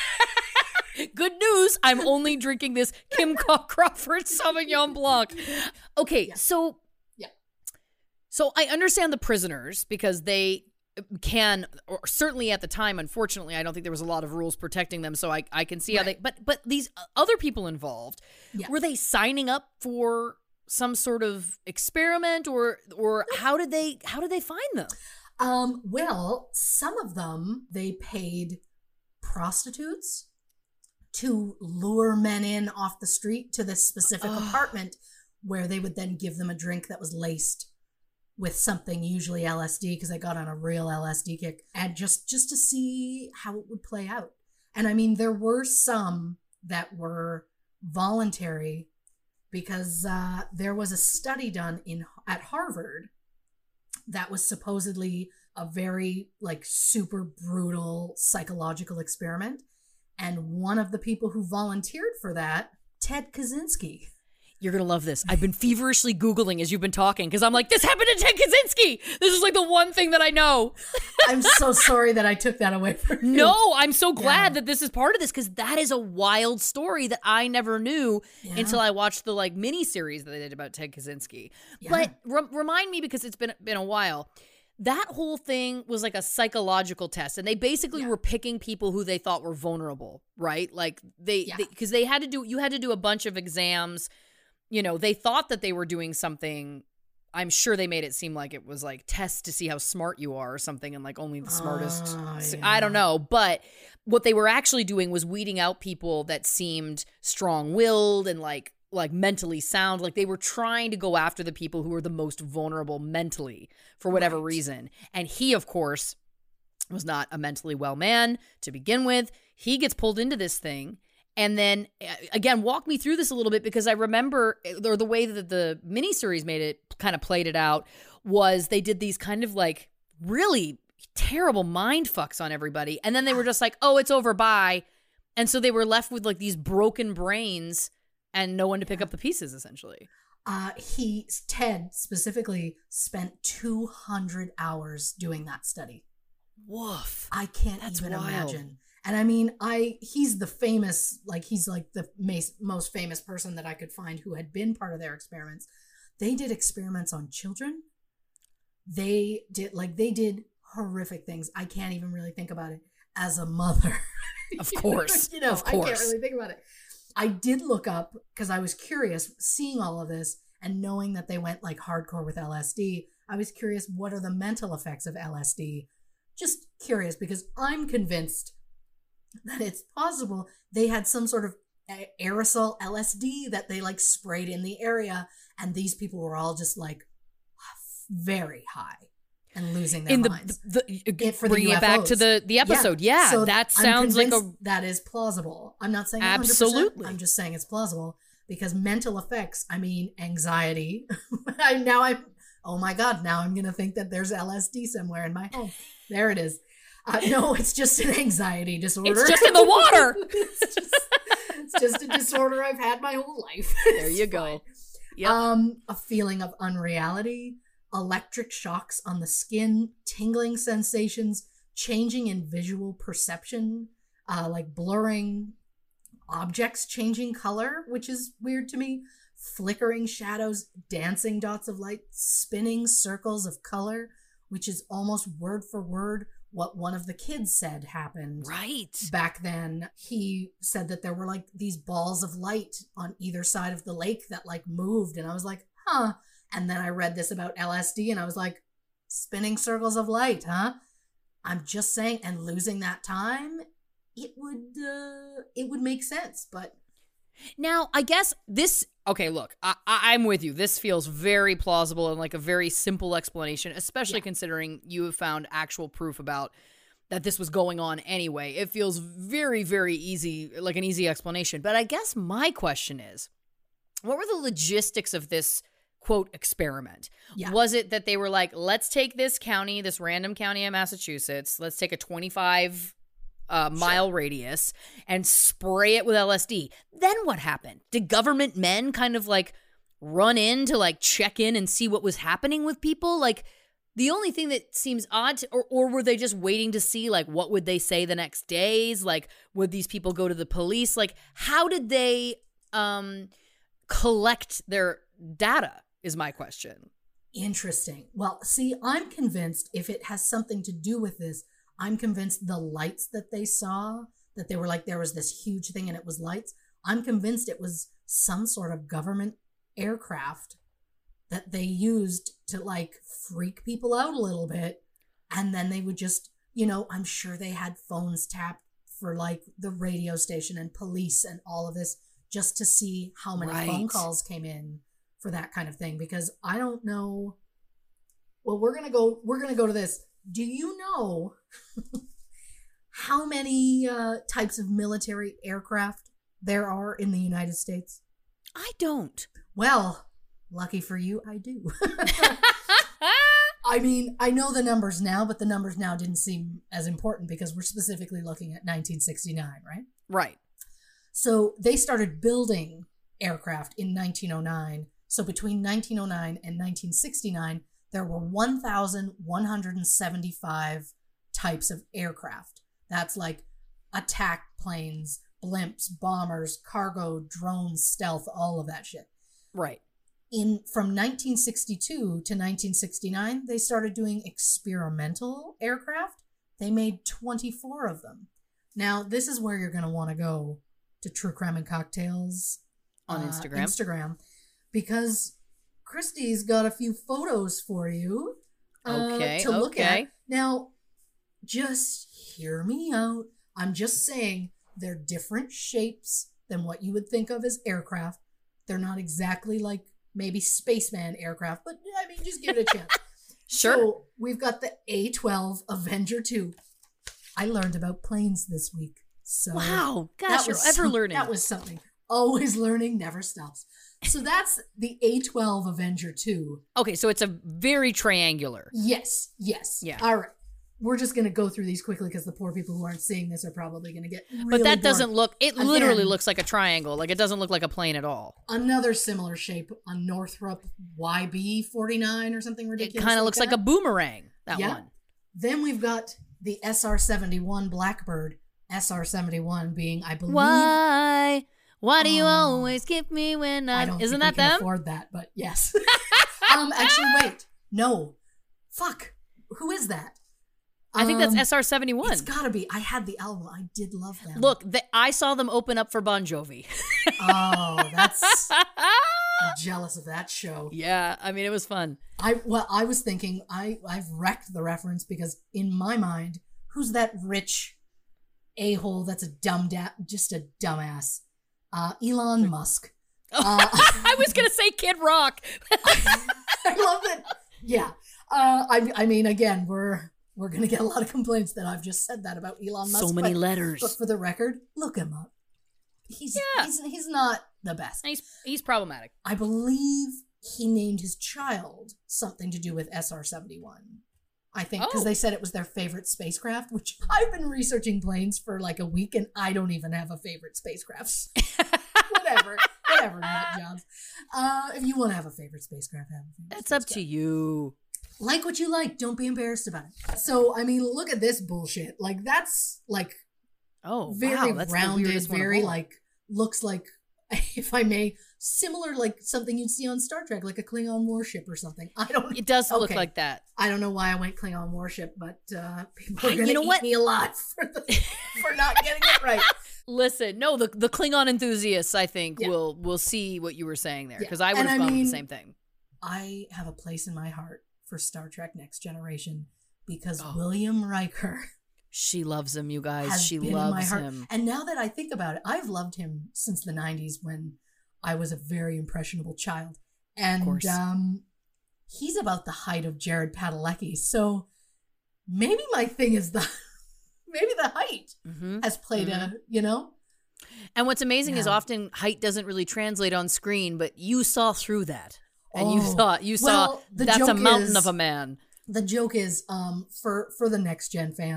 Good news! I'm only drinking this Kim Crawford Sauvignon Blanc. Okay, Yeah. so Yeah. so I understand the prisoners because they can, or certainly at the time, unfortunately, I don't think there was a lot of rules protecting them. So I I can see how Right. they. But but these other people involved, Yeah. were they signing up for some sort of experiment, or or how did they how did they find them? Um, well, some of them they paid prostitutes to lure men in off the street to this specific Oh. apartment where they would then give them a drink that was laced with something, usually L S D, because I got on a real L S D kick, and just just to see how it would play out. And I mean, there were some that were voluntary because uh, there was a study done in at Harvard that was supposedly a very like super brutal psychological experiment. And one of the people who volunteered for that, Ted Kaczynski. You're going to love this. I've been feverishly Googling as you've been talking because I'm like, this happened to Ted Kaczynski. This is like the one thing that I know. I'm so sorry that I took that away from you. No, I'm so glad Yeah. that this is part of this because that is a wild story that I never knew Yeah. until I watched the like mini series that they did about Ted Kaczynski. Yeah. But re- remind me, because it's been been a while, that whole thing was like a psychological test, and they basically Yeah. were picking people who they thought were vulnerable, right? Like they Yeah. because they, they had to do you had to do a bunch of exams. You know, they thought that they were doing something. I'm sure they made it seem like it was like tests to see how smart you are or something, and like only the smartest. Oh, so- yeah. I don't know. But what they were actually doing was weeding out people that seemed strong-willed and like like mentally sound. Like they were trying to go after the people who were the most vulnerable mentally for whatever Right. reason. And he, of course, was not a mentally well man to begin with. He gets pulled into this thing. And then, uh, again, walk me through this a little bit, because I remember, or the way that the miniseries made it, kind of played it out, was they did these kind of like really terrible mind fucks on everybody. And then they were just like, oh, it's over, bye. And so they were left with like these broken brains and no one to pick up the pieces, essentially. Uh, he, Ted specifically, spent two hundred hours doing that study. Woof. I can't That's even wild. imagine. And I mean, I he's the famous, like he's like the mas- most famous person that I could find who had been part of their experiments. They did experiments on children. They did like they did horrific things. I can't even really think about it as a mother. Of course. you know, of I can't course. really think about it. I did look up because I was curious, seeing all of this and knowing that they went like hardcore with L S D. I was curious, what are the mental effects of L S D? Just curious, because I'm convinced that it's possible they had some sort of a- aerosol L S D that they like sprayed in the area, and these people were all just like very high and losing their In the, minds. the, the It- for the bringing it back to U F Os. the, the episode. Yeah, So that I'm sounds like a convinced that is plausible. I'm not saying one hundred percent. Absolutely. I'm just saying it's plausible, because mental effects, I mean, anxiety. I now I'm oh my god, now I'm gonna think that there's L S D somewhere in my home. There it is. Uh, no, it's just an anxiety disorder. It's just in the water. it's, just, it's just a disorder I've had my whole life. There It's you go. fine. Yep. Um, a feeling of unreality, electric shocks on the skin, tingling sensations, changing in visual perception, uh, like blurring, objects changing color, which is weird to me, flickering shadows, dancing dots of light, spinning circles of color, which is almost word for word what one of the kids said happened. Right. Back then, he said that there were like these balls of light on either side of the lake that like moved. And I was like, huh. And then I read this about L S D and I was like, spinning circles of light, huh? I'm just saying, and losing that time, it would, uh, it would make sense, but. Now, I guess this, okay, look, I, I, I'm with you. This feels very plausible and like a very simple explanation, especially Yeah. considering you have found actual proof about that this was going on anyway. It feels very, very easy, like an easy explanation. But I guess my question is, what were the logistics of this quote experiment? Yeah. Was it that they were like, let's take this county, this random county in Massachusetts, let's take a twenty-five uh, mile radius and spray it with L S D. Then what happened? Did government men kind of like run in to like check in and see what was happening with people? Like, the only thing that seems odd, to, or, or were they just waiting to see, like, what would they say the next days? Like, would these people go to the police? Like, how did they um, collect their data is my question. Interesting. Well, see, I'm convinced if it has something to do with this, I'm convinced the lights that they saw, that they were like, there was this huge thing and it was lights. I'm convinced it was some sort of government aircraft that they used to like freak people out a little bit. And then they would just, you know, I'm sure they had phones tapped for like the radio station and police and all of this just to see how many Right. phone calls came in for that kind of thing. Because I don't know. Well, we're going to go, we're going to go to this. Do you know how many uh, types of military aircraft there are in the United States? I don't. Well, lucky for you, I do. I mean, I know the numbers now, but the numbers now didn't seem as important because we're specifically looking at nineteen sixty-nine, right? Right. So they started building aircraft in nineteen oh nine. So between nineteen oh nine and nineteen sixty-nine, there were one thousand one hundred seventy-five types of aircraft. That's like attack planes, blimps, bombers, cargo, drones, stealth, all of that shit. Right. In from nineteen sixty-two to nineteen sixty-nine, they started doing experimental aircraft. They made twenty-four of them. Now, this is where you're going to want to go to True Crime and Cocktails On uh, Instagram. Instagram, because Christy's got a few photos for you uh, Okay, to look okay. at. Now, just hear me out. I'm just saying they're different shapes than what you would think of as aircraft. They're not exactly like maybe spaceman aircraft, but I mean, just give it a chance. Sure. So we've got the A twelve Avenger two. I learned about planes this week. So Wow. that Gosh, you're was ever some- learning. That was something. Always learning, never stops. So that's the A twelve Avenger two. Okay, so it's a very triangular. Yes, yes. Yeah. All right. We're just going to go through these quickly because the poor people who aren't seeing this are probably going to get really But that bored. doesn't look, it Again, literally looks like a triangle. Like, it doesn't look like a plane at all. Another similar shape on Northrop Y B forty-nine or something It ridiculous. kind of looks like a boomerang, that Yeah. one. Then we've got the S R seventy-one Blackbird. S R seventy-one being, I believe... Why? Why do you Oh. always give me when I I'm... don't Isn't think that we can them? afford that, but yes. um, actually, wait. No. Fuck. Who is that? I think that's Um, S R seventy-one. It's gotta be. I had the album. I did love them. Look, the, I saw them open up for Bon Jovi. Oh, that's... I'm jealous of that show. Yeah, I mean, it was fun. I well, I was thinking I I've wrecked the reference because in my mind, who's that rich a hole that's a dumb da- just a dumbass? Uh, Elon Musk. Uh, I was going to say Kid Rock. I love it. Yeah. Uh, I I mean, again, we're we're gonna get a lot of complaints that I've just said that about Elon Musk. So many but, letters. But for the record, look him up. He's Yeah. he's he's not the best. He's, he's problematic. I believe he named his child something to do with S R seventy-one. I think because Oh. they said it was their favorite spacecraft, which I've been researching planes for like a week and I don't even have a favorite spacecraft. whatever, whatever, nut jobs. Uh, if you want to have a favorite spacecraft, have a favorite That's up to spacecraft. you. Like what you like. Don't be embarrassed about it. So, I mean, look at this bullshit. Like that's like Oh, very wow. That's the rounded, weirdest one of very all. like looks like, if I may, similar like something you'd see on Star Trek, like a Klingon warship or something. I don't. It does look okay. like that. I don't know why I went Klingon warship, but uh, people are You gonna know eat what? me alive for the, for not getting it right. Listen, no, the the Klingon enthusiasts, I think, Yeah. will will see what you were saying there Yeah. because I would And have I gone with mean- the same thing. I have a place in my heart for Star Trek Next Generation because Oh. William Riker She loves him, you guys. has She been in my loves heart. him. And now that I think about it, I've loved him since the nineties when I was a very impressionable child. And course. um, he's about the height of Jared Padalecki. So maybe my thing is the maybe the height Mhm. has played a, you know? And what's amazing is Yeah. often height doesn't really translate on screen, but you saw through that. And you Oh. thought, you saw, Well, the that's a joke mountain is- of a man. The joke is, um, for, for the Next Gen fans,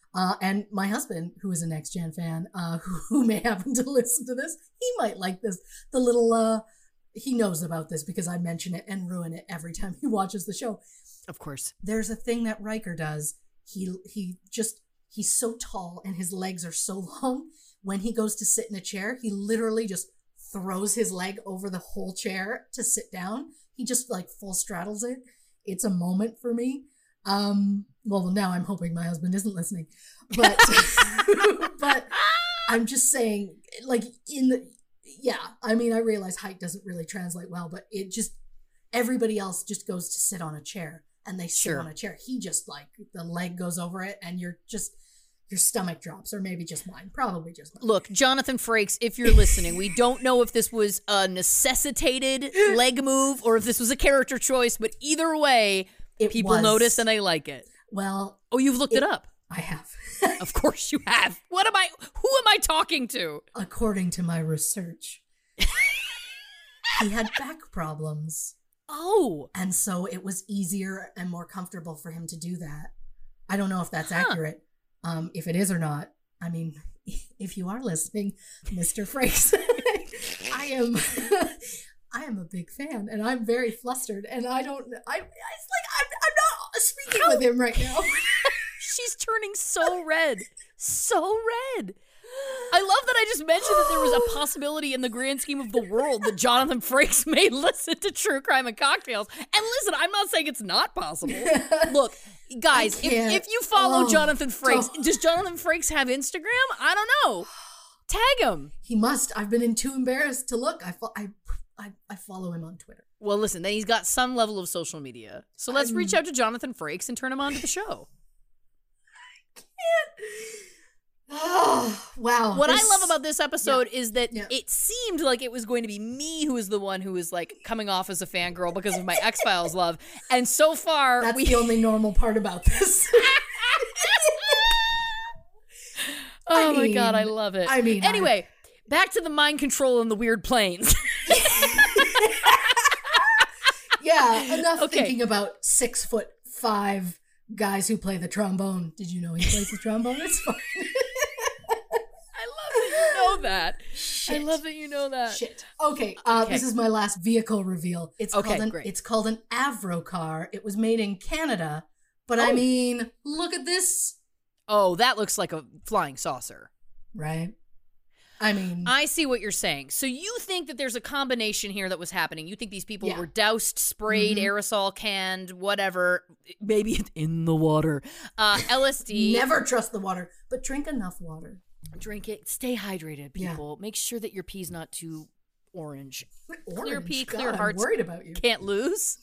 Uh, and my husband, who is a Next Gen fan, uh, who, who may happen to listen to this, he might like this. The little, uh, he knows about this because I mention it and ruin it every time he watches the show. Of course. There's a thing that Riker does. He, he just, he's so tall and his legs are so long. When he goes to sit in a chair, he literally just throws his leg over the whole chair to sit down. He just like full straddles it. It's a moment for me. Um, well, now I'm hoping my husband isn't listening, but, but I'm just saying, like, in the, yeah, I mean, I realize height doesn't really translate well, but it just, everybody else just goes to sit on a chair and they sit Sure. on a chair. He just like, the leg goes over it and you're just, your stomach drops, or maybe just mine, probably just mine. Look, Jonathan Frakes, if you're listening, we don't know if this was a necessitated leg move or if this was a character choice, but either way, It people was- notice and they like it. Well, Oh, you've looked it, up. I have. Of course you have. What am I, who am I talking to? According to my research, he had back problems. Oh. And so it was easier and more comfortable for him to do that. I don't know if that's Huh. accurate. Um, if it is or not, I mean, if you are listening, Mister Frakes, I am, I am a big fan, and I'm very flustered, and I don't, I, it's like I'm, I'm not speaking with him right now. She's turning so red. So red. I love that I just mentioned that there was a possibility in the grand scheme of the world that Jonathan Frakes may listen to True Crime and Cocktails. And listen, I'm not saying it's not possible. Look, guys, if, can't. if you follow Oh, Jonathan Frakes, don't. does Jonathan Frakes have Instagram? I don't know. Tag him. He must. I've been too embarrassed to look. I, fo- I, I, I follow him on Twitter. Well, listen, then he's got some level of social media. So let's reach out to Jonathan Frakes and turn him on to the show. Oh, wow. What This- I love about this episode yeah, is that yeah. it seemed like it was going to be me who was the one who was like coming off as a fangirl because of my X-Files love. And so far, That's we the only normal part about this. Oh I my god, I mean- love it. I mean, anyway, back to the mind control and the weird planes. Yeah, enough Okay. thinking about six foot five guys who play the trombone. Did you know he plays the trombone? It's fine. I love that you know that. I Shit. love that you know that. Shit. Okay, uh, Okay. this is my last vehicle reveal. It's Okay, called an great. it's called an Avro car. It was made in Canada, but I Oh. mean, look at this, Oh, that looks like a flying saucer. right? I mean, I see what you're saying. So you think that there's a combination here that was happening. You think these people Yeah. were doused, sprayed, Mhm. aerosol canned, whatever. Maybe it's in the water. Uh, L S D. never trust the water, but drink enough water. Drink it. Stay hydrated, Yeah. people. Make sure that your pee's not too orange. Clear Orange. pea, God, clear I'm hearts. worried about you. Can't lose.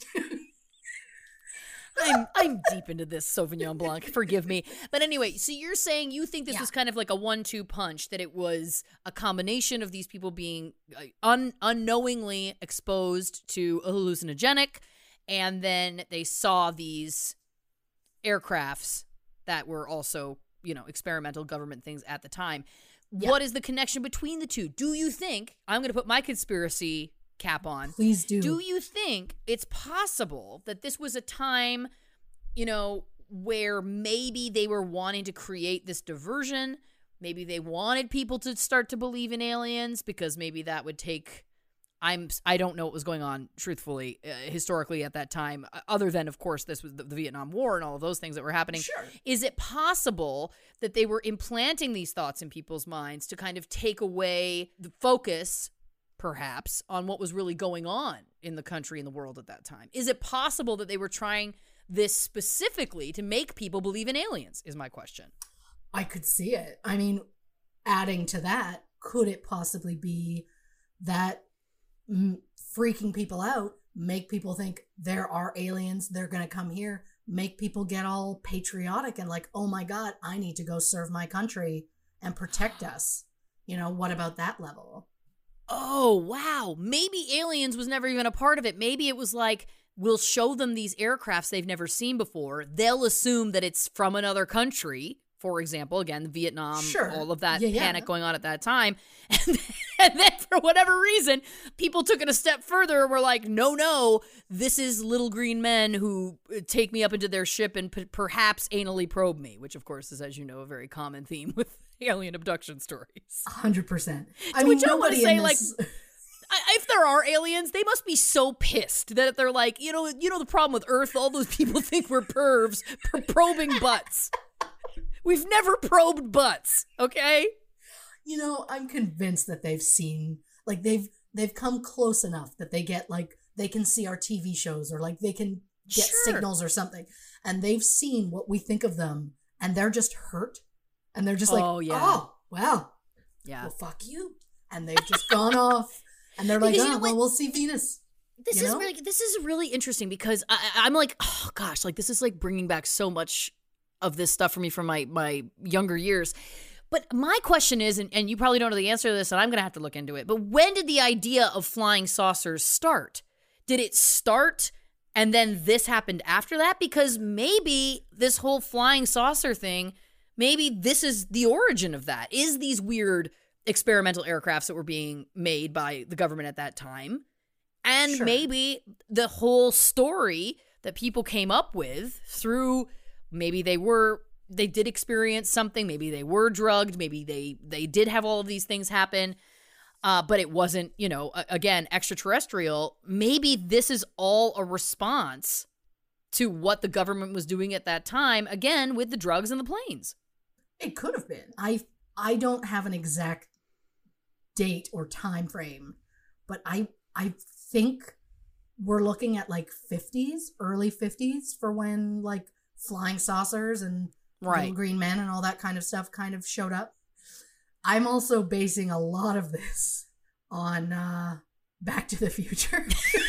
I'm I'm deep into this Sauvignon Blanc. Forgive me. But anyway, so you're saying you think this Yeah. was kind of like a one two punch, that it was a combination of these people being uh, un- unknowingly exposed to a hallucinogenic, and then they saw these aircrafts that were also, you know, experimental government things at the time. Yeah. What is the connection between the two? Do you think, I'm going to put my conspiracy cap on, Please do. do you think it's possible that this was a time, you know, where maybe they were wanting to create this diversion? Maybe they wanted people to start to believe in aliens because maybe that would take, I'm, I don't know what was going on, truthfully, uh, historically at that time, uh, other than, of course, this was the, the Vietnam War and all of those things that were happening. Sure. Is it possible that they were implanting these thoughts in people's minds to kind of take away the focus, perhaps, on what was really going on in the country and the world at that time? Is it possible that they were trying this specifically to make people believe in aliens, is my question. I could see it. I mean, adding to that, could it possibly be that mm, freaking people out, make people think there are aliens, they're going to come here, make people get all patriotic and like, oh my God, I need to go serve my country and protect us. You know, what about that level? Oh, wow. Maybe aliens was never even a part of it. Maybe it was like, we'll show them these aircrafts they've never seen before. They'll assume that it's from another country, for example, again, Vietnam, Sure. all of that Yeah, yeah. panic going on at that time. And, and then for whatever reason, people took it a step further and were like, no, no, this is little green men who take me up into their ship and p- perhaps anally probe me, which of course is, as you know, a very common theme with alien abduction stories. one hundred percent. I To mean, which I wanna nobody say, in this... like, I- if there are aliens, they must be so pissed that they're like, you know, you know the problem with Earth, all those people think we're pervs for probing butts. We've never probed butts, okay? You know, I'm convinced that they've seen, like, they've they've come close enough that they get, like, they can see our T V shows or, like, they can get Sure. signals or something. And they've seen what we think of them, and they're just hurt. And they're just like, Oh, yeah. oh, well, Yeah. well, fuck you. And they've just gone off. And they're like, Because oh, you know well, what? we'll see Venus. This You is know? really this is really interesting because I, I- I'm like, oh gosh, like this is like bringing back so much of this stuff for me from my my younger years. But my question is, and, and you probably don't know the answer to this, and I'm gonna have to look into it. But when did the idea of flying saucers start? Did it start and then this happened after that? Because maybe this whole flying saucer thing, maybe this is the origin of that. Is these weird experimental aircrafts that were being made by the government at that time? And Sure. maybe the whole story that people came up with through maybe they were they did experience something, maybe they were drugged, maybe they they did have all of these things happen, uh, but it wasn't, you know, a- again, extraterrestrial. Maybe this is all a response to what the government was doing at that time, again, with the drugs and the planes. It could have been. I I don't have an exact date or time frame, but I I think we're looking at like fifties, early fifties for when like flying saucers and Right. little green men and all that kind of stuff kind of showed up. I'm also basing a lot of this on uh Back to the Future.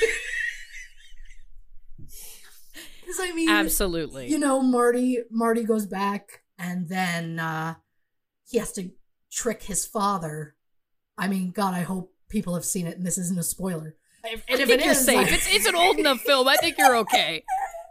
Because I mean, Absolutely. you know, Marty Marty goes back and then uh he has to trick his father. I mean, God, I hope people have seen it and this isn't a spoiler. and if I think it you're is, safe. like- It's it's an old enough film. I think you're okay.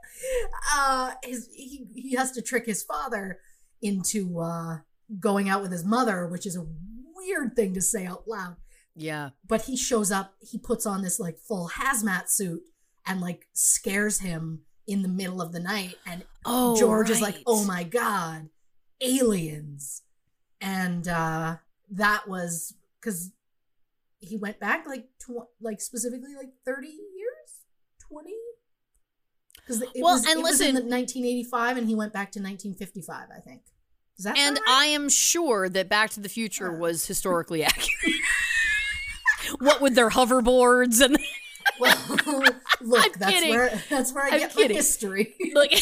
Uh his he, he has to trick his father into uh going out with his mother, which is a weird thing to say out loud. Yeah. But he shows up, he puts on this like full hazmat suit and like scares him in the middle of the night, and Oh, George is like, right. oh my God, aliens. And uh that was because he went back like tw- like specifically like thirty years, twenty. Because it, Well, was, and it was in listen- the nineteen eighty-five, and he went back to nineteen fifty-five, I think. Does that And sound right? I am sure that Back to the Future was historically accurate. What with their hoverboards and Well, look, I'm that's kidding. where that's where I I'm get kidding. my history. like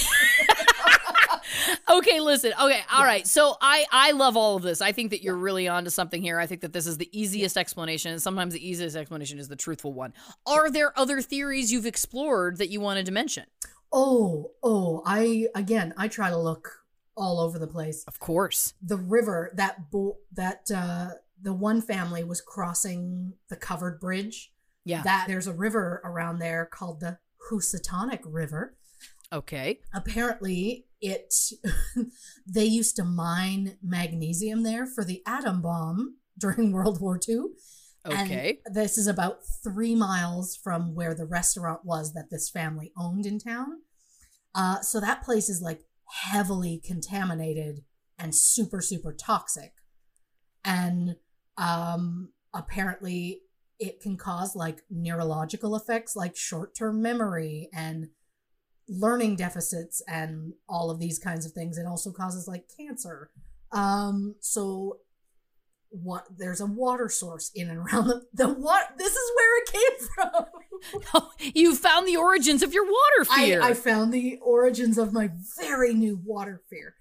Okay, listen. Okay, all right. So I I love all of this. I think that you're really onto something here. I think that this is the easiest explanation, and sometimes the easiest explanation is the truthful one. Are there other theories you've explored that you wanted to mention? Oh, oh, I again, I try to look all over the place. Of course. The river that bo- that uh the one family was crossing the covered bridge. Yeah. That there's a river around there called the Housatonic River. Okay. Apparently, it they used to mine magnesium there for the atom bomb during World War Two. Okay. And this is about three miles from where the restaurant was that this family owned in town. Uh, so that place is like heavily contaminated and super, super toxic. And um, apparently it can cause like neurological effects like short-term memory and learning deficits and all of these kinds of things. It also causes like cancer. Um, so what there's a water source in and around the, the what this is where it came from. You found the origins of your water I, fear. I found the origins of my very new water fear.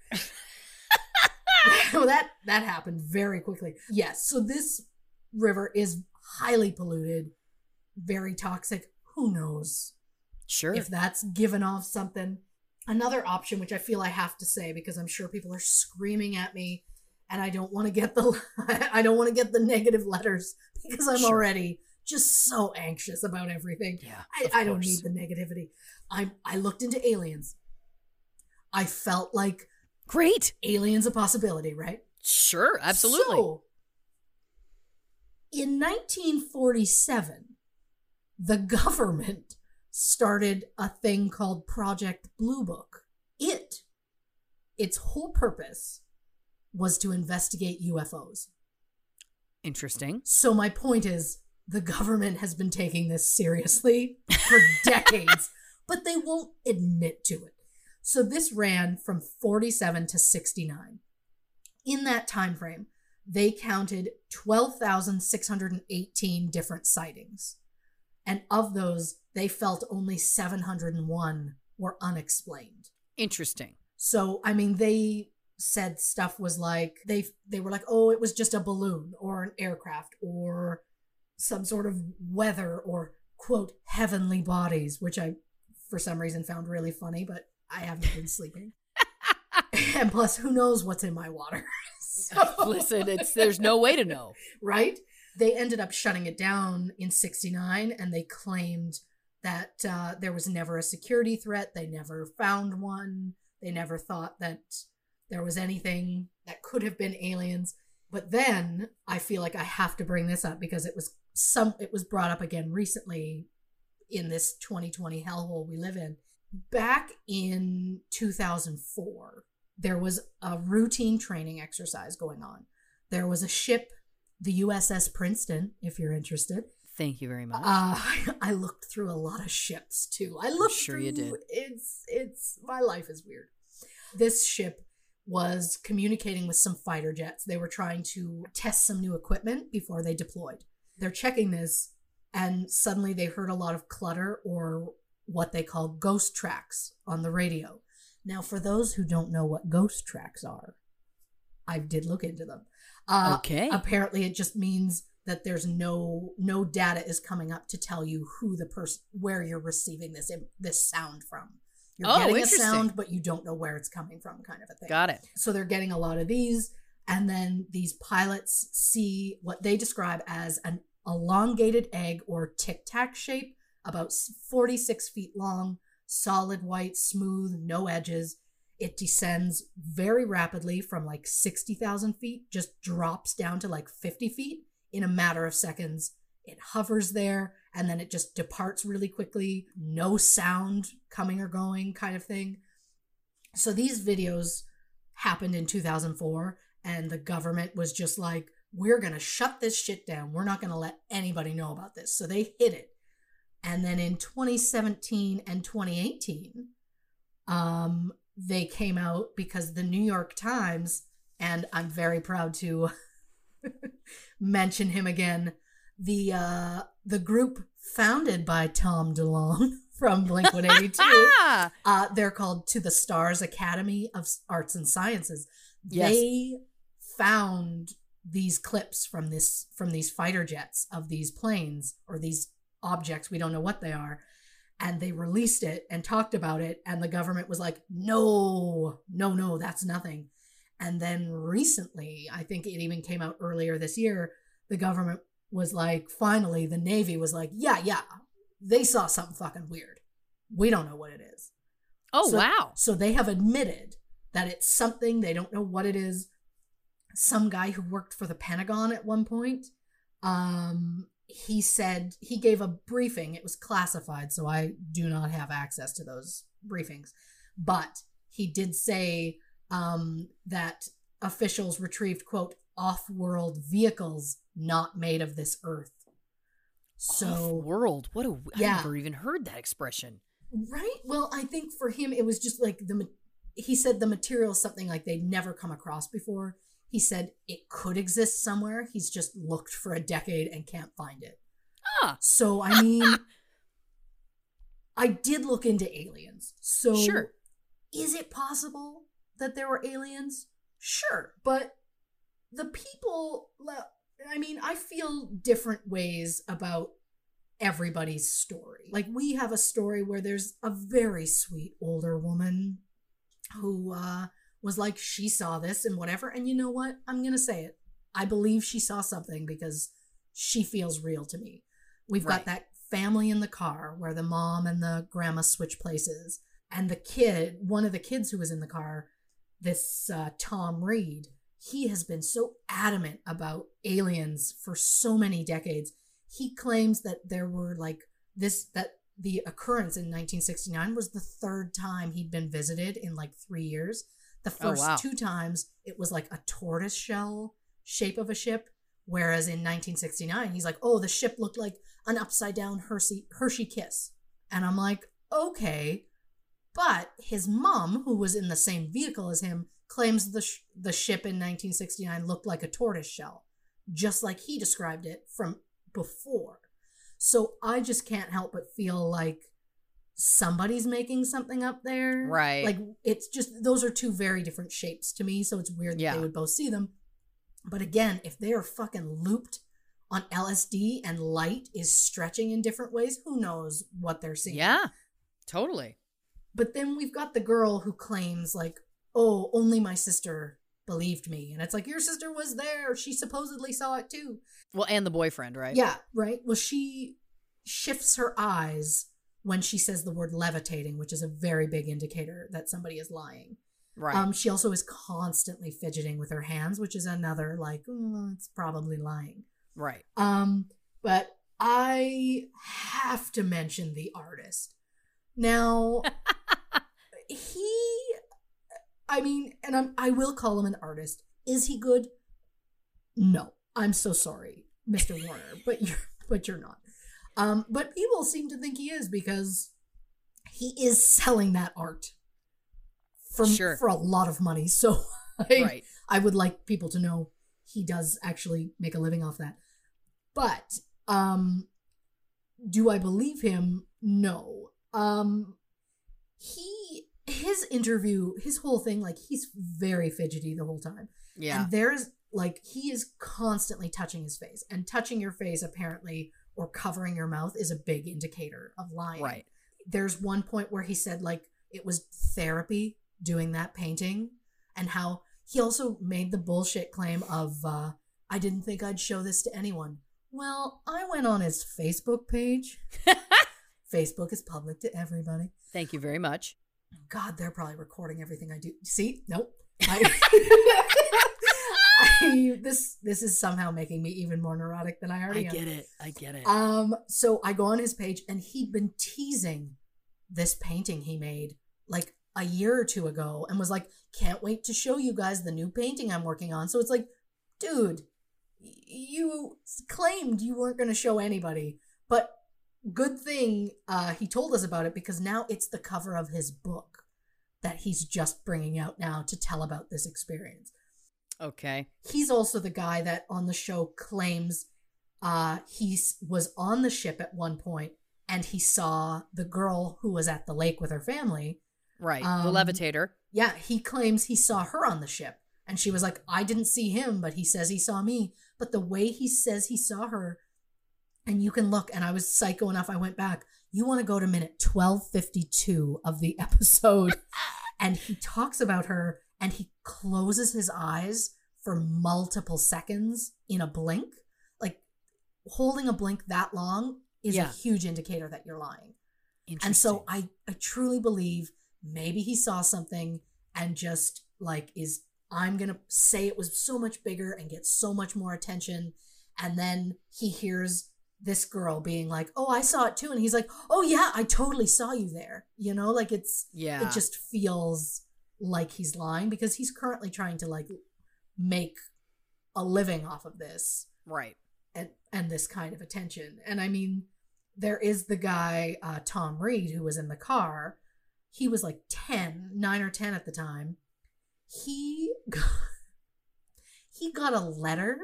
So that that happened very quickly. Yes, so this river is highly polluted, very toxic. Who knows Sure. if that's given off something. Another option, which I feel I have to say because I'm sure people are screaming at me, and I don't want to get the I don't want to get the negative letters because I'm Sure. already just so anxious about everything. Yeah, I, of I don't course. need the negativity. I I looked into aliens. I felt like Great. Aliens a possibility, right? Sure, absolutely. So, in nineteen forty-seven, the government started a thing called Project Blue Book. It, its whole purpose was to investigate U F Os. Interesting. So my point is, the government has been taking this seriously for decades, but they won't admit to it. So this ran from forty-seven to sixty-nine. In that time frame, they counted twelve thousand six hundred eighteen different sightings. And of those, they felt only seven hundred one were unexplained. Interesting. So, I mean, they said stuff was like, they they were like, oh, it was just a balloon or an aircraft or some sort of weather or, quote, heavenly bodies, which I, for some reason, found really funny, but I haven't been sleeping. And plus, who knows what's in my water? So, listen, it's there's no way to know. Right? They ended up shutting it down in sixty-nine, and they claimed that uh, there was never a security threat. They never found one. They never thought that there was anything that could have been aliens. But then I feel like I have to bring this up because it was some it was brought up again recently in this twenty twenty hellhole we live in. Back in two thousand four, there was a routine training exercise going on. There was a ship, the U S S Princeton, if you're interested. Thank you very much. Uh, I looked through a lot of ships too. I looked sure through, you did. It's it's my life is weird. This ship was communicating with some fighter jets. They were trying to test some new equipment before they deployed. They're checking this, and suddenly they heard a lot of clutter or what they call ghost tracks on the radio. Now, for those who don't know what ghost tracks are, I did look into them. Uh, okay. Apparently, it just means that there's no no data is coming up to tell you who the person, where you're receiving this this sound from. You're oh, getting a interesting. sound, but you don't know where it's coming from, kind of a thing. Got it. So they're getting a lot of these, and then these pilots see what they describe as an elongated egg or tic-tac shape, about forty-six feet long, solid white, smooth, no edges. It descends very rapidly from like sixty thousand feet, just drops down to like fifty feet in a matter of seconds. It hovers there, and then it just departs really quickly. No sound coming or going, kind of thing. So these videos happened in two thousand four, and the government was just like, we're going to shut this shit down. We're not going to let anybody know about this. So they hid it. And then in twenty seventeen and twenty eighteen, um, they came out because the New York Times, and I'm very proud to mention him again, the uh, the group founded by Tom DeLonge from Blink one eighty-two, uh, they're called To the Stars Academy of Arts and Sciences. Yes. They found these clips from this from these fighter jets of these planes or these objects, we don't know what they are, and they released it and talked about it, and the government was like, no, no, no, that's nothing. And then recently, I think it even came out earlier this year, the government was like, finally, the Navy was like, yeah, yeah, they saw something fucking weird. We don't know what it is. Oh, so, wow. So they have admitted that it's something, they don't know what it is. Some guy who worked for the Pentagon at one point, um, he said, he gave a briefing. It was classified, so I do not have access to those briefings. But he did say um, that officials retrieved, quote, off-world vehicles not made of this earth. So off-world? What a, yeah. I've never even heard that expression. Right? Well, I think for him, it was just like, the. he said the material is something like they'd never come across before. He said it could exist somewhere. He's just looked for a decade and can't find it. Ah. So, I mean, I did look into aliens. So, sure. Is it possible that there were aliens? Sure. But the people, I mean, I feel different ways about everybody's story. Like, we have a story where there's a very sweet older woman who, uh, was like, she saw this and whatever. And you know what? I'm going to say it. I believe she saw something because she feels real to me. We've right. got that family in the car where the mom and the grandma switch places. And the kid, one of the kids who was in the car, this uh, Tom Reed, he has been so adamant about aliens for so many decades. He claims that there were like this, that the occurrence in nineteen sixty-nine was the third time he'd been visited in like three years. The first oh, wow. two times it was like a tortoise shell shape of a ship. Whereas in nineteen sixty-nine, he's like, oh, the ship looked like an upside down Hershey, Hershey Kiss. And I'm like, okay. But his mom, who was in the same vehicle as him, claims the sh- the ship in nineteen sixty-nine looked like a tortoise shell, just like he described it from before. So I just can't help but feel like somebody's making something up there. Right. Like, it's just, those are two very different shapes to me, so it's weird that Yeah. they would both see them. But again, if they are fucking looped on L S D and light is stretching in different ways, who knows what they're seeing. Yeah, totally. But then we've got the girl who claims like, oh, only my sister believed me. And it's like, your sister was there. She supposedly saw it too. Well, and the boyfriend, right? Yeah, right. Well, she shifts her eyes when she says the word levitating, which is a very big indicator that somebody is lying. Right. Um, she also is constantly fidgeting with her hands, which is another like, mm, it's probably lying. Right. Um, but I have to mention the artist. Now, he, I mean, and I'm, I will call him an artist. Is he good? No. I'm so sorry, Mister Warner, but you're, but you're not. Um, but people seem to think he is because he is selling that art for, Sure. for a lot of money. So I, Right. I would like people to know he does actually make a living off that. But um, do I believe him? No. Um, he, his interview, his whole thing, like, he's very fidgety the whole time. Yeah. And there's, like, he is constantly touching his face. And touching your face, apparently, or covering your mouth is a big indicator of lying. Right. There's one point where he said, like, it was therapy doing that painting. And how he also made the bullshit claim of, uh, I didn't think I'd show this to anyone. Well, I went on his Facebook page. Facebook is public to everybody. Thank you very much. God, they're probably recording everything I do. See? Nope. I, I, this this is somehow making me even more neurotic than I already I am. get it. I get it. Um, so I go on his page and he'd been teasing this painting he made like a year or two ago and was like, can't wait to show you guys the new painting I'm working on. So it's like, dude, you claimed you weren't going to show anybody, but good thing uh, he told us about it because now it's the cover of his book that he's just bringing out now to tell about this experience. Okay. He's also the guy that on the show claims uh, he was on the ship at one point and he saw the girl who was at the lake with her family. Right. Um, the levitator. Yeah, he claims he saw her on the ship. And she was like, I didn't see him, but he says he saw me. But the way he says he saw her, and you can look, and I was psycho enough, I went back. You want to go to minute twelve fifty-two of the episode, and he talks about her, and he closes his eyes for multiple seconds in a blink. Like, holding a blink that long is Yeah. a huge indicator that you're lying. Interesting. And so I, I truly believe maybe he saw something and just, like, is... I'm going to say it was so much bigger and get so much more attention. And then he hears this girl being like, oh, I saw it too. And he's like, oh yeah, I totally saw you there. You know, like it's, Yeah. it just feels like he's lying because he's currently trying to like make a living off of this. Right. And, and this kind of attention. And I mean, there is the guy, uh, Tom Reed, who was in the car. He was like ten, nine or ten at the time. He got, he got a letter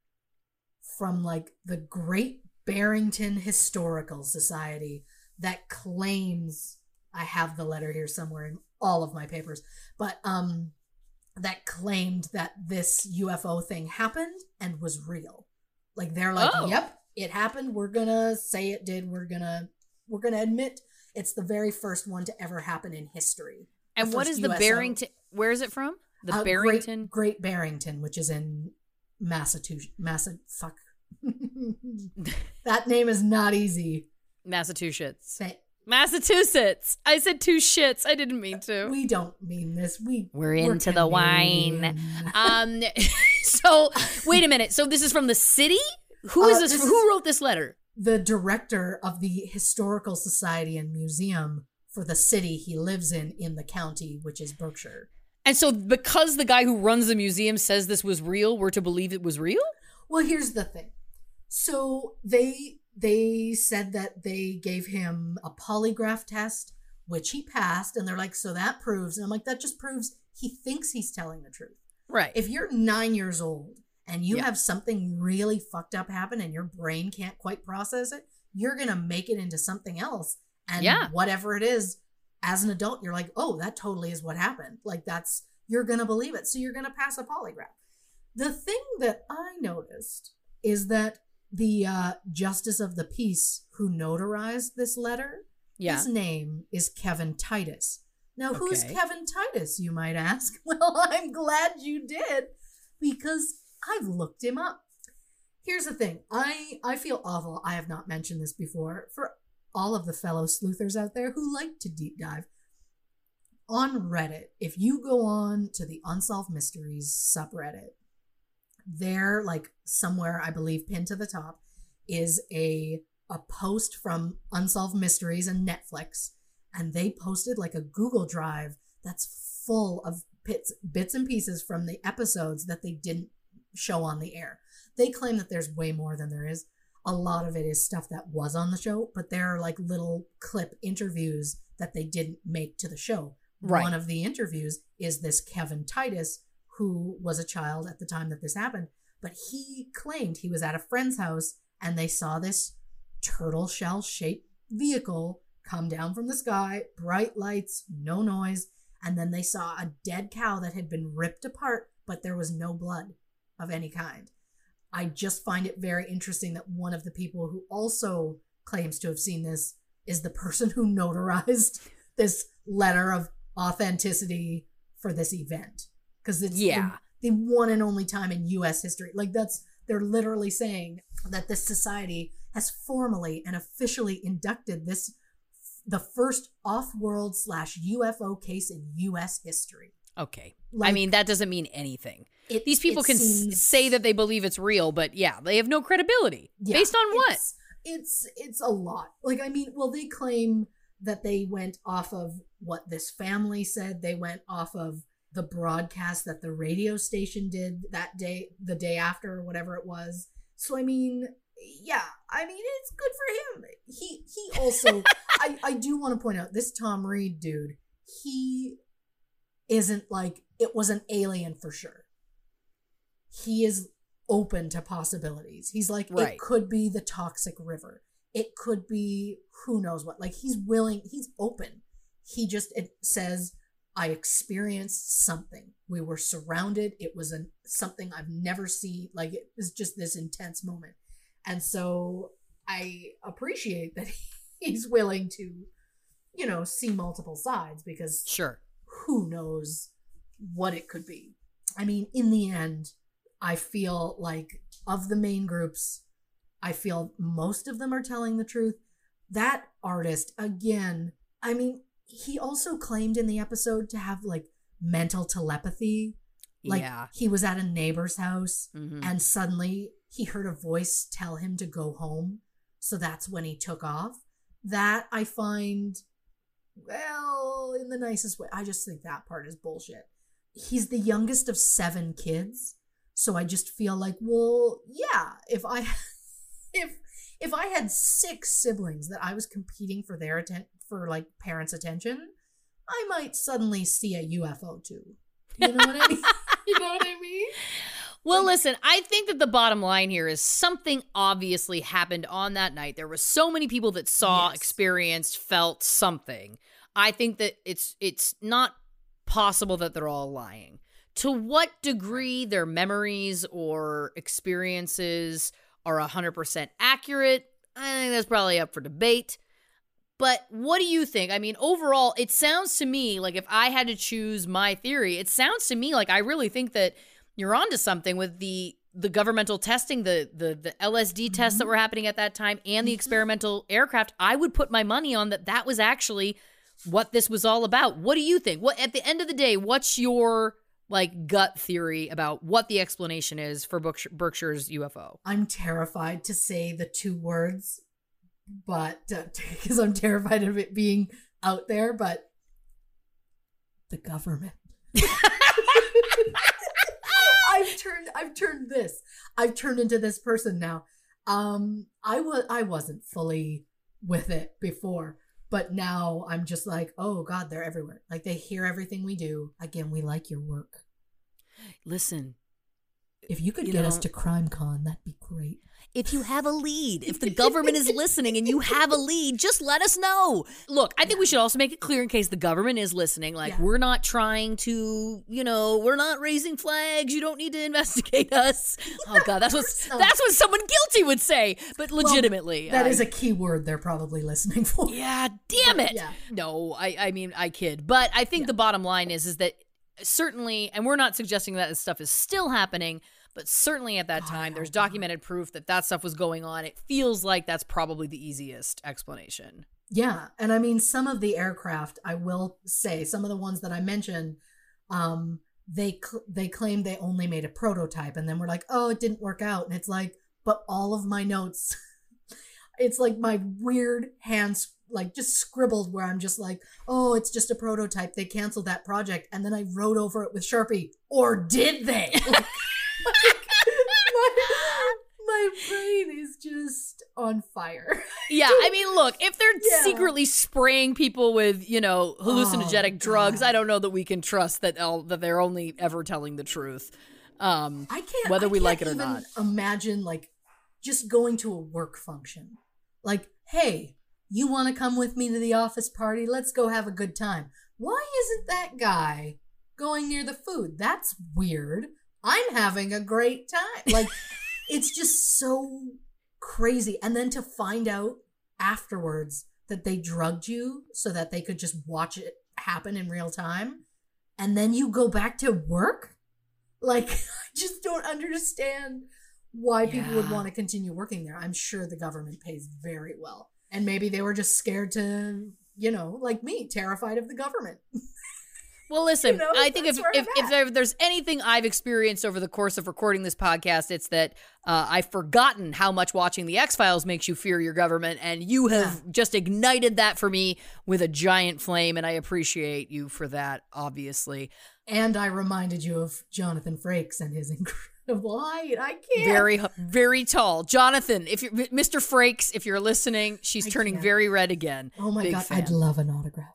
from like the Great Barrington Historical Society that claims, I have the letter here somewhere in all of my papers, but um, that claimed that this U F O thing happened and was real. Like they're like, Oh. yep, it happened. We're gonna say it did. We're gonna we're gonna admit it's the very first one to ever happen in history. And The what first is the U S O. Barrington? Where is it from? The Uh, Barrington. Great, Great Barrington, which is in Massachusetts. Massa, fuck. That name is not easy. Massachusetts. Say, Massachusetts. I said two shits. I didn't mean to. We don't mean this. We We're into the wine. Um. So wait a minute. So this is from the city? Who is Uh, this? this Who is- wrote this letter? The director of the Historical Society and Museum for the city he lives in in the county, which is Berkshire. And so because the guy who runs the museum says this was real, we're to believe it was real? Well, here's the thing. So they they said that they gave him a polygraph test, which he passed, and they're like, so that proves, and I'm like, that just proves he thinks he's telling the truth. Right. If you're nine years old and you Yeah. have something really fucked up happen and your brain can't quite process it, you're going to make it into something else. And Yeah. whatever it is, as an adult, you're like, oh, that totally is what happened. Like that's, you're going to believe it. So you're going to pass a polygraph. The thing that I noticed is that the uh, Justice of the Peace who notarized this letter, Yeah. his name is Kevin Titus. Now, who's Okay. Kevin Titus, you might ask? Well, I'm glad you did, because I've looked him up. Here's the thing. I, I feel awful. I have not mentioned this before. For all of the fellow sleuthers out there who like to deep dive, on Reddit, if you go on to the Unsolved Mysteries subreddit, there, like somewhere, I believe, pinned to the top, is a a post from Unsolved Mysteries and Netflix, and they posted like a Google Drive that's full of bits, bits and pieces from the episodes that they didn't show on the air. They claim that there's way more than there is. A lot of it is stuff that was on the show, but there are like little clip interviews that they didn't make to the show. Right. One of the interviews is this Kevin Titus, who was a child at the time that this happened, but he claimed he was at a friend's house and they saw this turtle shell shaped vehicle come down from the sky, bright lights, no noise, and then they saw a dead cow that had been ripped apart, but there was no blood of any kind. I just find it very interesting that one of the people who also claims to have seen this is the person who notarized this letter of authenticity for this event. Because it's Yeah. the, the one and only time in U S history. Like that's, they're literally saying that this society has formally and officially inducted this, the first off-world slash U F O case in U S history. Okay. I Like- mean, that doesn't mean anything. It- These people it can s- seems- say that they believe it's real, but yeah, they have no credibility. Yeah, Based on what? It's, it's it's a lot. Like I mean, well, they claim that they went off of what this family said. They went off of the broadcast that the radio station did that day, the day after, or whatever it was. So I mean, yeah, I mean, it's good for him. He he also, I I do want to point out this Tom Reed dude. He isn't like it was an alien for sure. He is open to possibilities. He's like, Right. it could be the toxic river. It could be who knows what. Like he's willing, he's open. He just it says, I experienced something. We were surrounded. It was an something I've never seen. Like it was just this intense moment. And so I appreciate that he's willing to, you know, see multiple sides because Sure. who knows what it could be. I mean, in the end, I feel like of the main groups, I feel most of them are telling the truth. That artist, again, I mean, he also claimed in the episode to have like mental telepathy. Like Yeah. he was at a neighbor's house Mhm. and suddenly he heard a voice tell him to go home. So that's when he took off. That I find, well, in the nicest way. I just think that part is bullshit. He's the youngest of seven kids. So I just feel like, well, yeah, if I if if I had six siblings that I was competing for their atten- for like parents' attention, I might suddenly see a U F O too. You know what I mean? You know what I mean? Well, listen, I think that the bottom line here is something obviously happened on that night. There were so many people that saw, Yes. experienced, felt something. I think that it's it's not possible that they're all lying. To what degree their memories or experiences are one hundred percent accurate, I think that's probably up for debate. But what do you think? I mean, overall, it sounds to me like if I had to choose my theory, it sounds to me like I really think that you're onto something with the the governmental testing, the the the L S D mm-hmm. tests that were happening at that time, and the experimental aircraft, I would put my money on that. That was actually what this was all about. What do you think? What at the end of the day, what's your like gut theory about what the explanation is for Berkshire, Berkshire's U F O? I'm terrified to say the two words, but because uh, I'm terrified of it being out there, but the government. I've turned I've turned this. I've turned into this person now. Um I was I wasn't fully with it before, but now I'm just like, oh God, they're everywhere. Like they hear everything we do. Again, we like your work. Listen, if you could you get know, us to CrimeCon, that'd be great. If you have a lead, if the government is listening and you have a lead, just let us know. Look, I think we should also make it clear in case the government is listening, like yeah. we're not trying to, you know, we're not raising flags. You don't need to investigate us. Oh God, that's what that's what someone guilty would say. But legitimately, well, that I, is a key word they're probably listening for. Yeah, damn it. Yeah. No, I, I mean, I kid. But I think yeah. the bottom line is, is that certainly, and we're not suggesting that this stuff is still happening, but certainly at that time, there's documented proof that that stuff was going on. It feels like that's probably the easiest explanation. Yeah. And I mean, some of the aircraft, I will say, some of the ones that I mentioned, um, they cl- they claimed they only made a prototype. And then we're like, oh, it didn't work out. And it's like, but all of my notes, it's like my weird hands, like just scribbled where I'm just like, oh, it's just a prototype. They canceled that project. And then I wrote over it with Sharpie. Or did they? Like, my, my brain is just on fire. Yeah, I mean, look, if they're yeah. secretly spraying people with, you know, hallucinogenic oh, drugs, God. I don't know that we can trust that uh, that they're only ever telling the truth. Um, I can't, whether I we can't like it or even not. Imagine like just going to a work function. Like, hey, you want to come with me to the office party? Let's go have a good time. Why isn't that guy going near the food? That's weird. I'm having a great time. Like, it's just so crazy. And then to find out afterwards that they drugged you so that they could just watch it happen in real time. And then you go back to work. Like, I just don't understand why Yeah. people would want to continue working there. I'm sure the government pays very well. And maybe they were just scared to, you know, like me, terrified of the government. Well, listen, You know, I think if that's where if, I'm if there, there's anything I've experienced over the course of recording this podcast, it's that uh, I've forgotten how much watching The X-Files makes you fear your government, and you have Yeah. just ignited that for me with a giant flame, and I appreciate you for that, obviously. And I reminded you of Jonathan Frakes and his incredible height. I can't. Very, very tall. Jonathan, if you're Mister Frakes, if you're listening, she's I turning can't. very red again. Oh my Big God, fan. I'd love an autograph.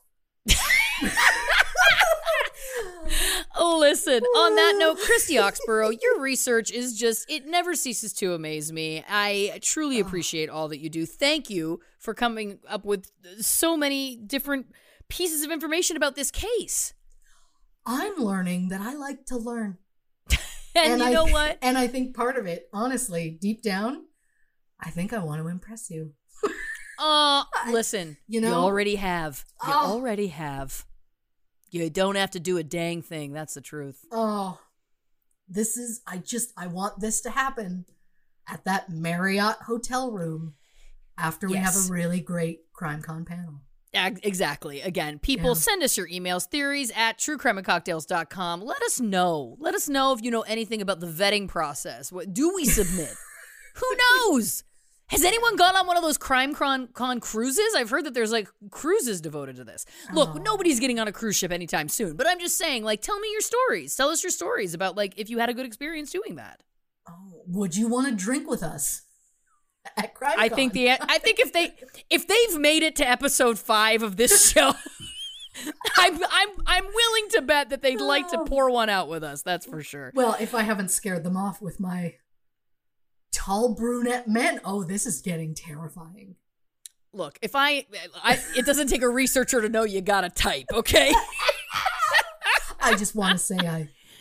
Listen, on that note, Christy Oxborough, your research is just, it never ceases to amaze me. I truly appreciate all that you do. Thank you for coming up with so many different pieces of information about this case. I'm learning that I like to learn. And, you I, know what? And I think part of it, honestly, deep down, I think I want to impress you. Uh, listen, you you, know? already have. You Oh. already have. You don't have to do a dang thing. That's the truth. Oh, this is, I just, I want this to happen at that Marriott hotel room after we Yes. have a really great CrimeCon panel. Yeah, exactly. Again, people, Yeah. send us your emails, theories at true crime and cocktails dot com. Let us know. Let us know if you know anything about the vetting process. What do we submit? Who knows? Has anyone gone on one of those Crime Con, con cruises? I've heard that there's like cruises devoted to this. Look, Oh. nobody's getting on a cruise ship anytime soon, but I'm just saying, like, tell me your stories. Tell us your stories about, like, if you had a good experience doing that. Oh, would you want to drink with us at CrimeCon? I think the I think if they if they've made it to episode five of this show, I'm I'm I'm willing to bet that they'd like to pour one out with us. That's for sure. Well, if I haven't scared them off with my tall brunette men, oh, this is getting terrifying. Look, if I, I it doesn't take a researcher to know you gotta type, okay? I just want to say I,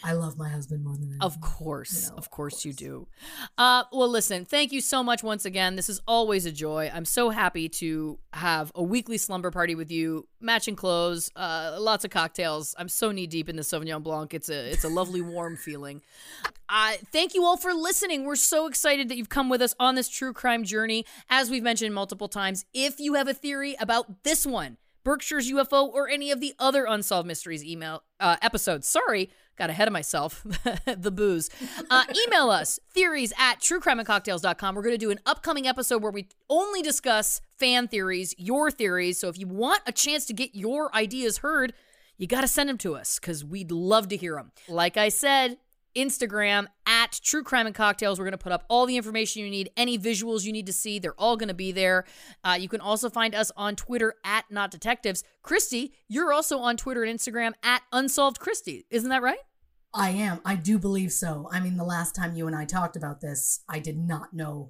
I love my husband more than anything. Of course. You know, of course of course you do. Uh, well, listen, thank you so much once again. This is always a joy. I'm so happy to have a weekly slumber party with you, matching clothes, uh, lots of cocktails. I'm so knee deep in the Sauvignon Blanc. It's a it's a lovely warm feeling. Uh, thank you all for listening. We're so excited that you've come with us on this true crime journey. As we've mentioned multiple times, if you have a theory about this one, Berkshire's U F O, or any of the other Unsolved Mysteries email uh, episodes. Sorry, got ahead of myself. The booze. Uh, email us, theories at true crime and cocktails dot com. We're going to do an upcoming episode where we only discuss fan theories, your theories. So if you want a chance to get your ideas heard, you got to send them to us because we'd love to hear them. Like I said, Instagram at True Crime and Cocktails. We're going to put up all the information you need, any visuals you need to see. They're all going to be there. Uh, you can also find us on Twitter at Not Detectives. Christy, you're also on Twitter and Instagram at Unsolved Christy. Isn't that right? I am. I do believe so. I mean, the last time you and I talked about this, I did not know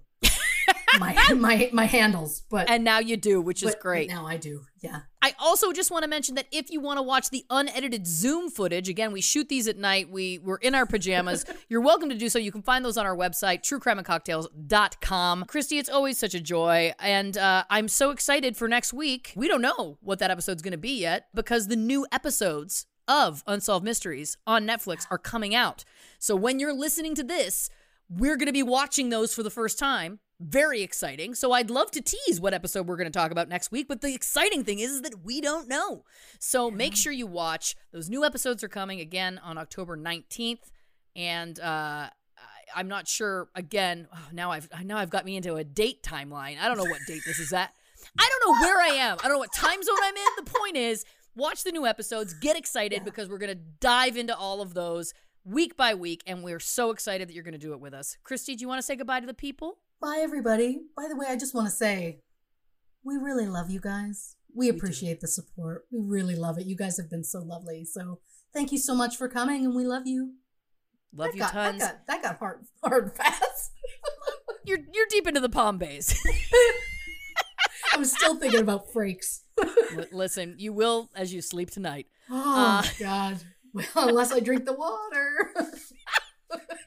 my my my handles, but and now you do, which is great. Now I do. Yeah. I also just want to mention that if you want to watch the unedited Zoom footage, again, we shoot these at night. We we're in our pajamas. You're welcome to do so. You can find those on our website, true crime and cocktails dot com. Christy, it's always such a joy, and uh, I'm so excited for next week. We don't know what that episode's going to be yet because the new episodes of Unsolved Mysteries on Netflix are coming out. So when you're listening to this, we're going to be watching those for the first time. Very exciting. So I'd love to tease what episode we're going to talk about next week, but the exciting thing is, is that we don't know. So yeah. Make sure you watch. Those new episodes are coming again on October nineteenth, and uh, I'm not sure. Again, oh, now I've now I've got me into a date timeline. I don't know what date this is at. I don't know where I am. I don't know what time zone I'm in. The point is, watch the new episodes. Get excited yeah. because we're going to dive into all of those week by week, and we're so excited that you're going to do it with us. Christy, do you want to say goodbye to the people? Bye, everybody. By the way, I just want to say, we really love you guys. We appreciate the support. We really love it. You guys have been so lovely. So thank you so much for coming, and we love you. Love that you got, tons. That got, that got hard, hard fast. you're you're deep into the Palm Bays. I'm still thinking about Frakes. L- listen, you will as you sleep tonight. Oh, uh, my God. Well, unless I drink the water.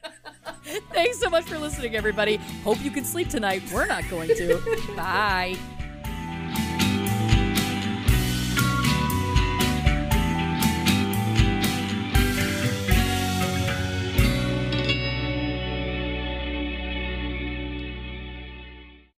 Thanks so much for listening, everybody. Hope you can sleep tonight. We're not going to. Bye.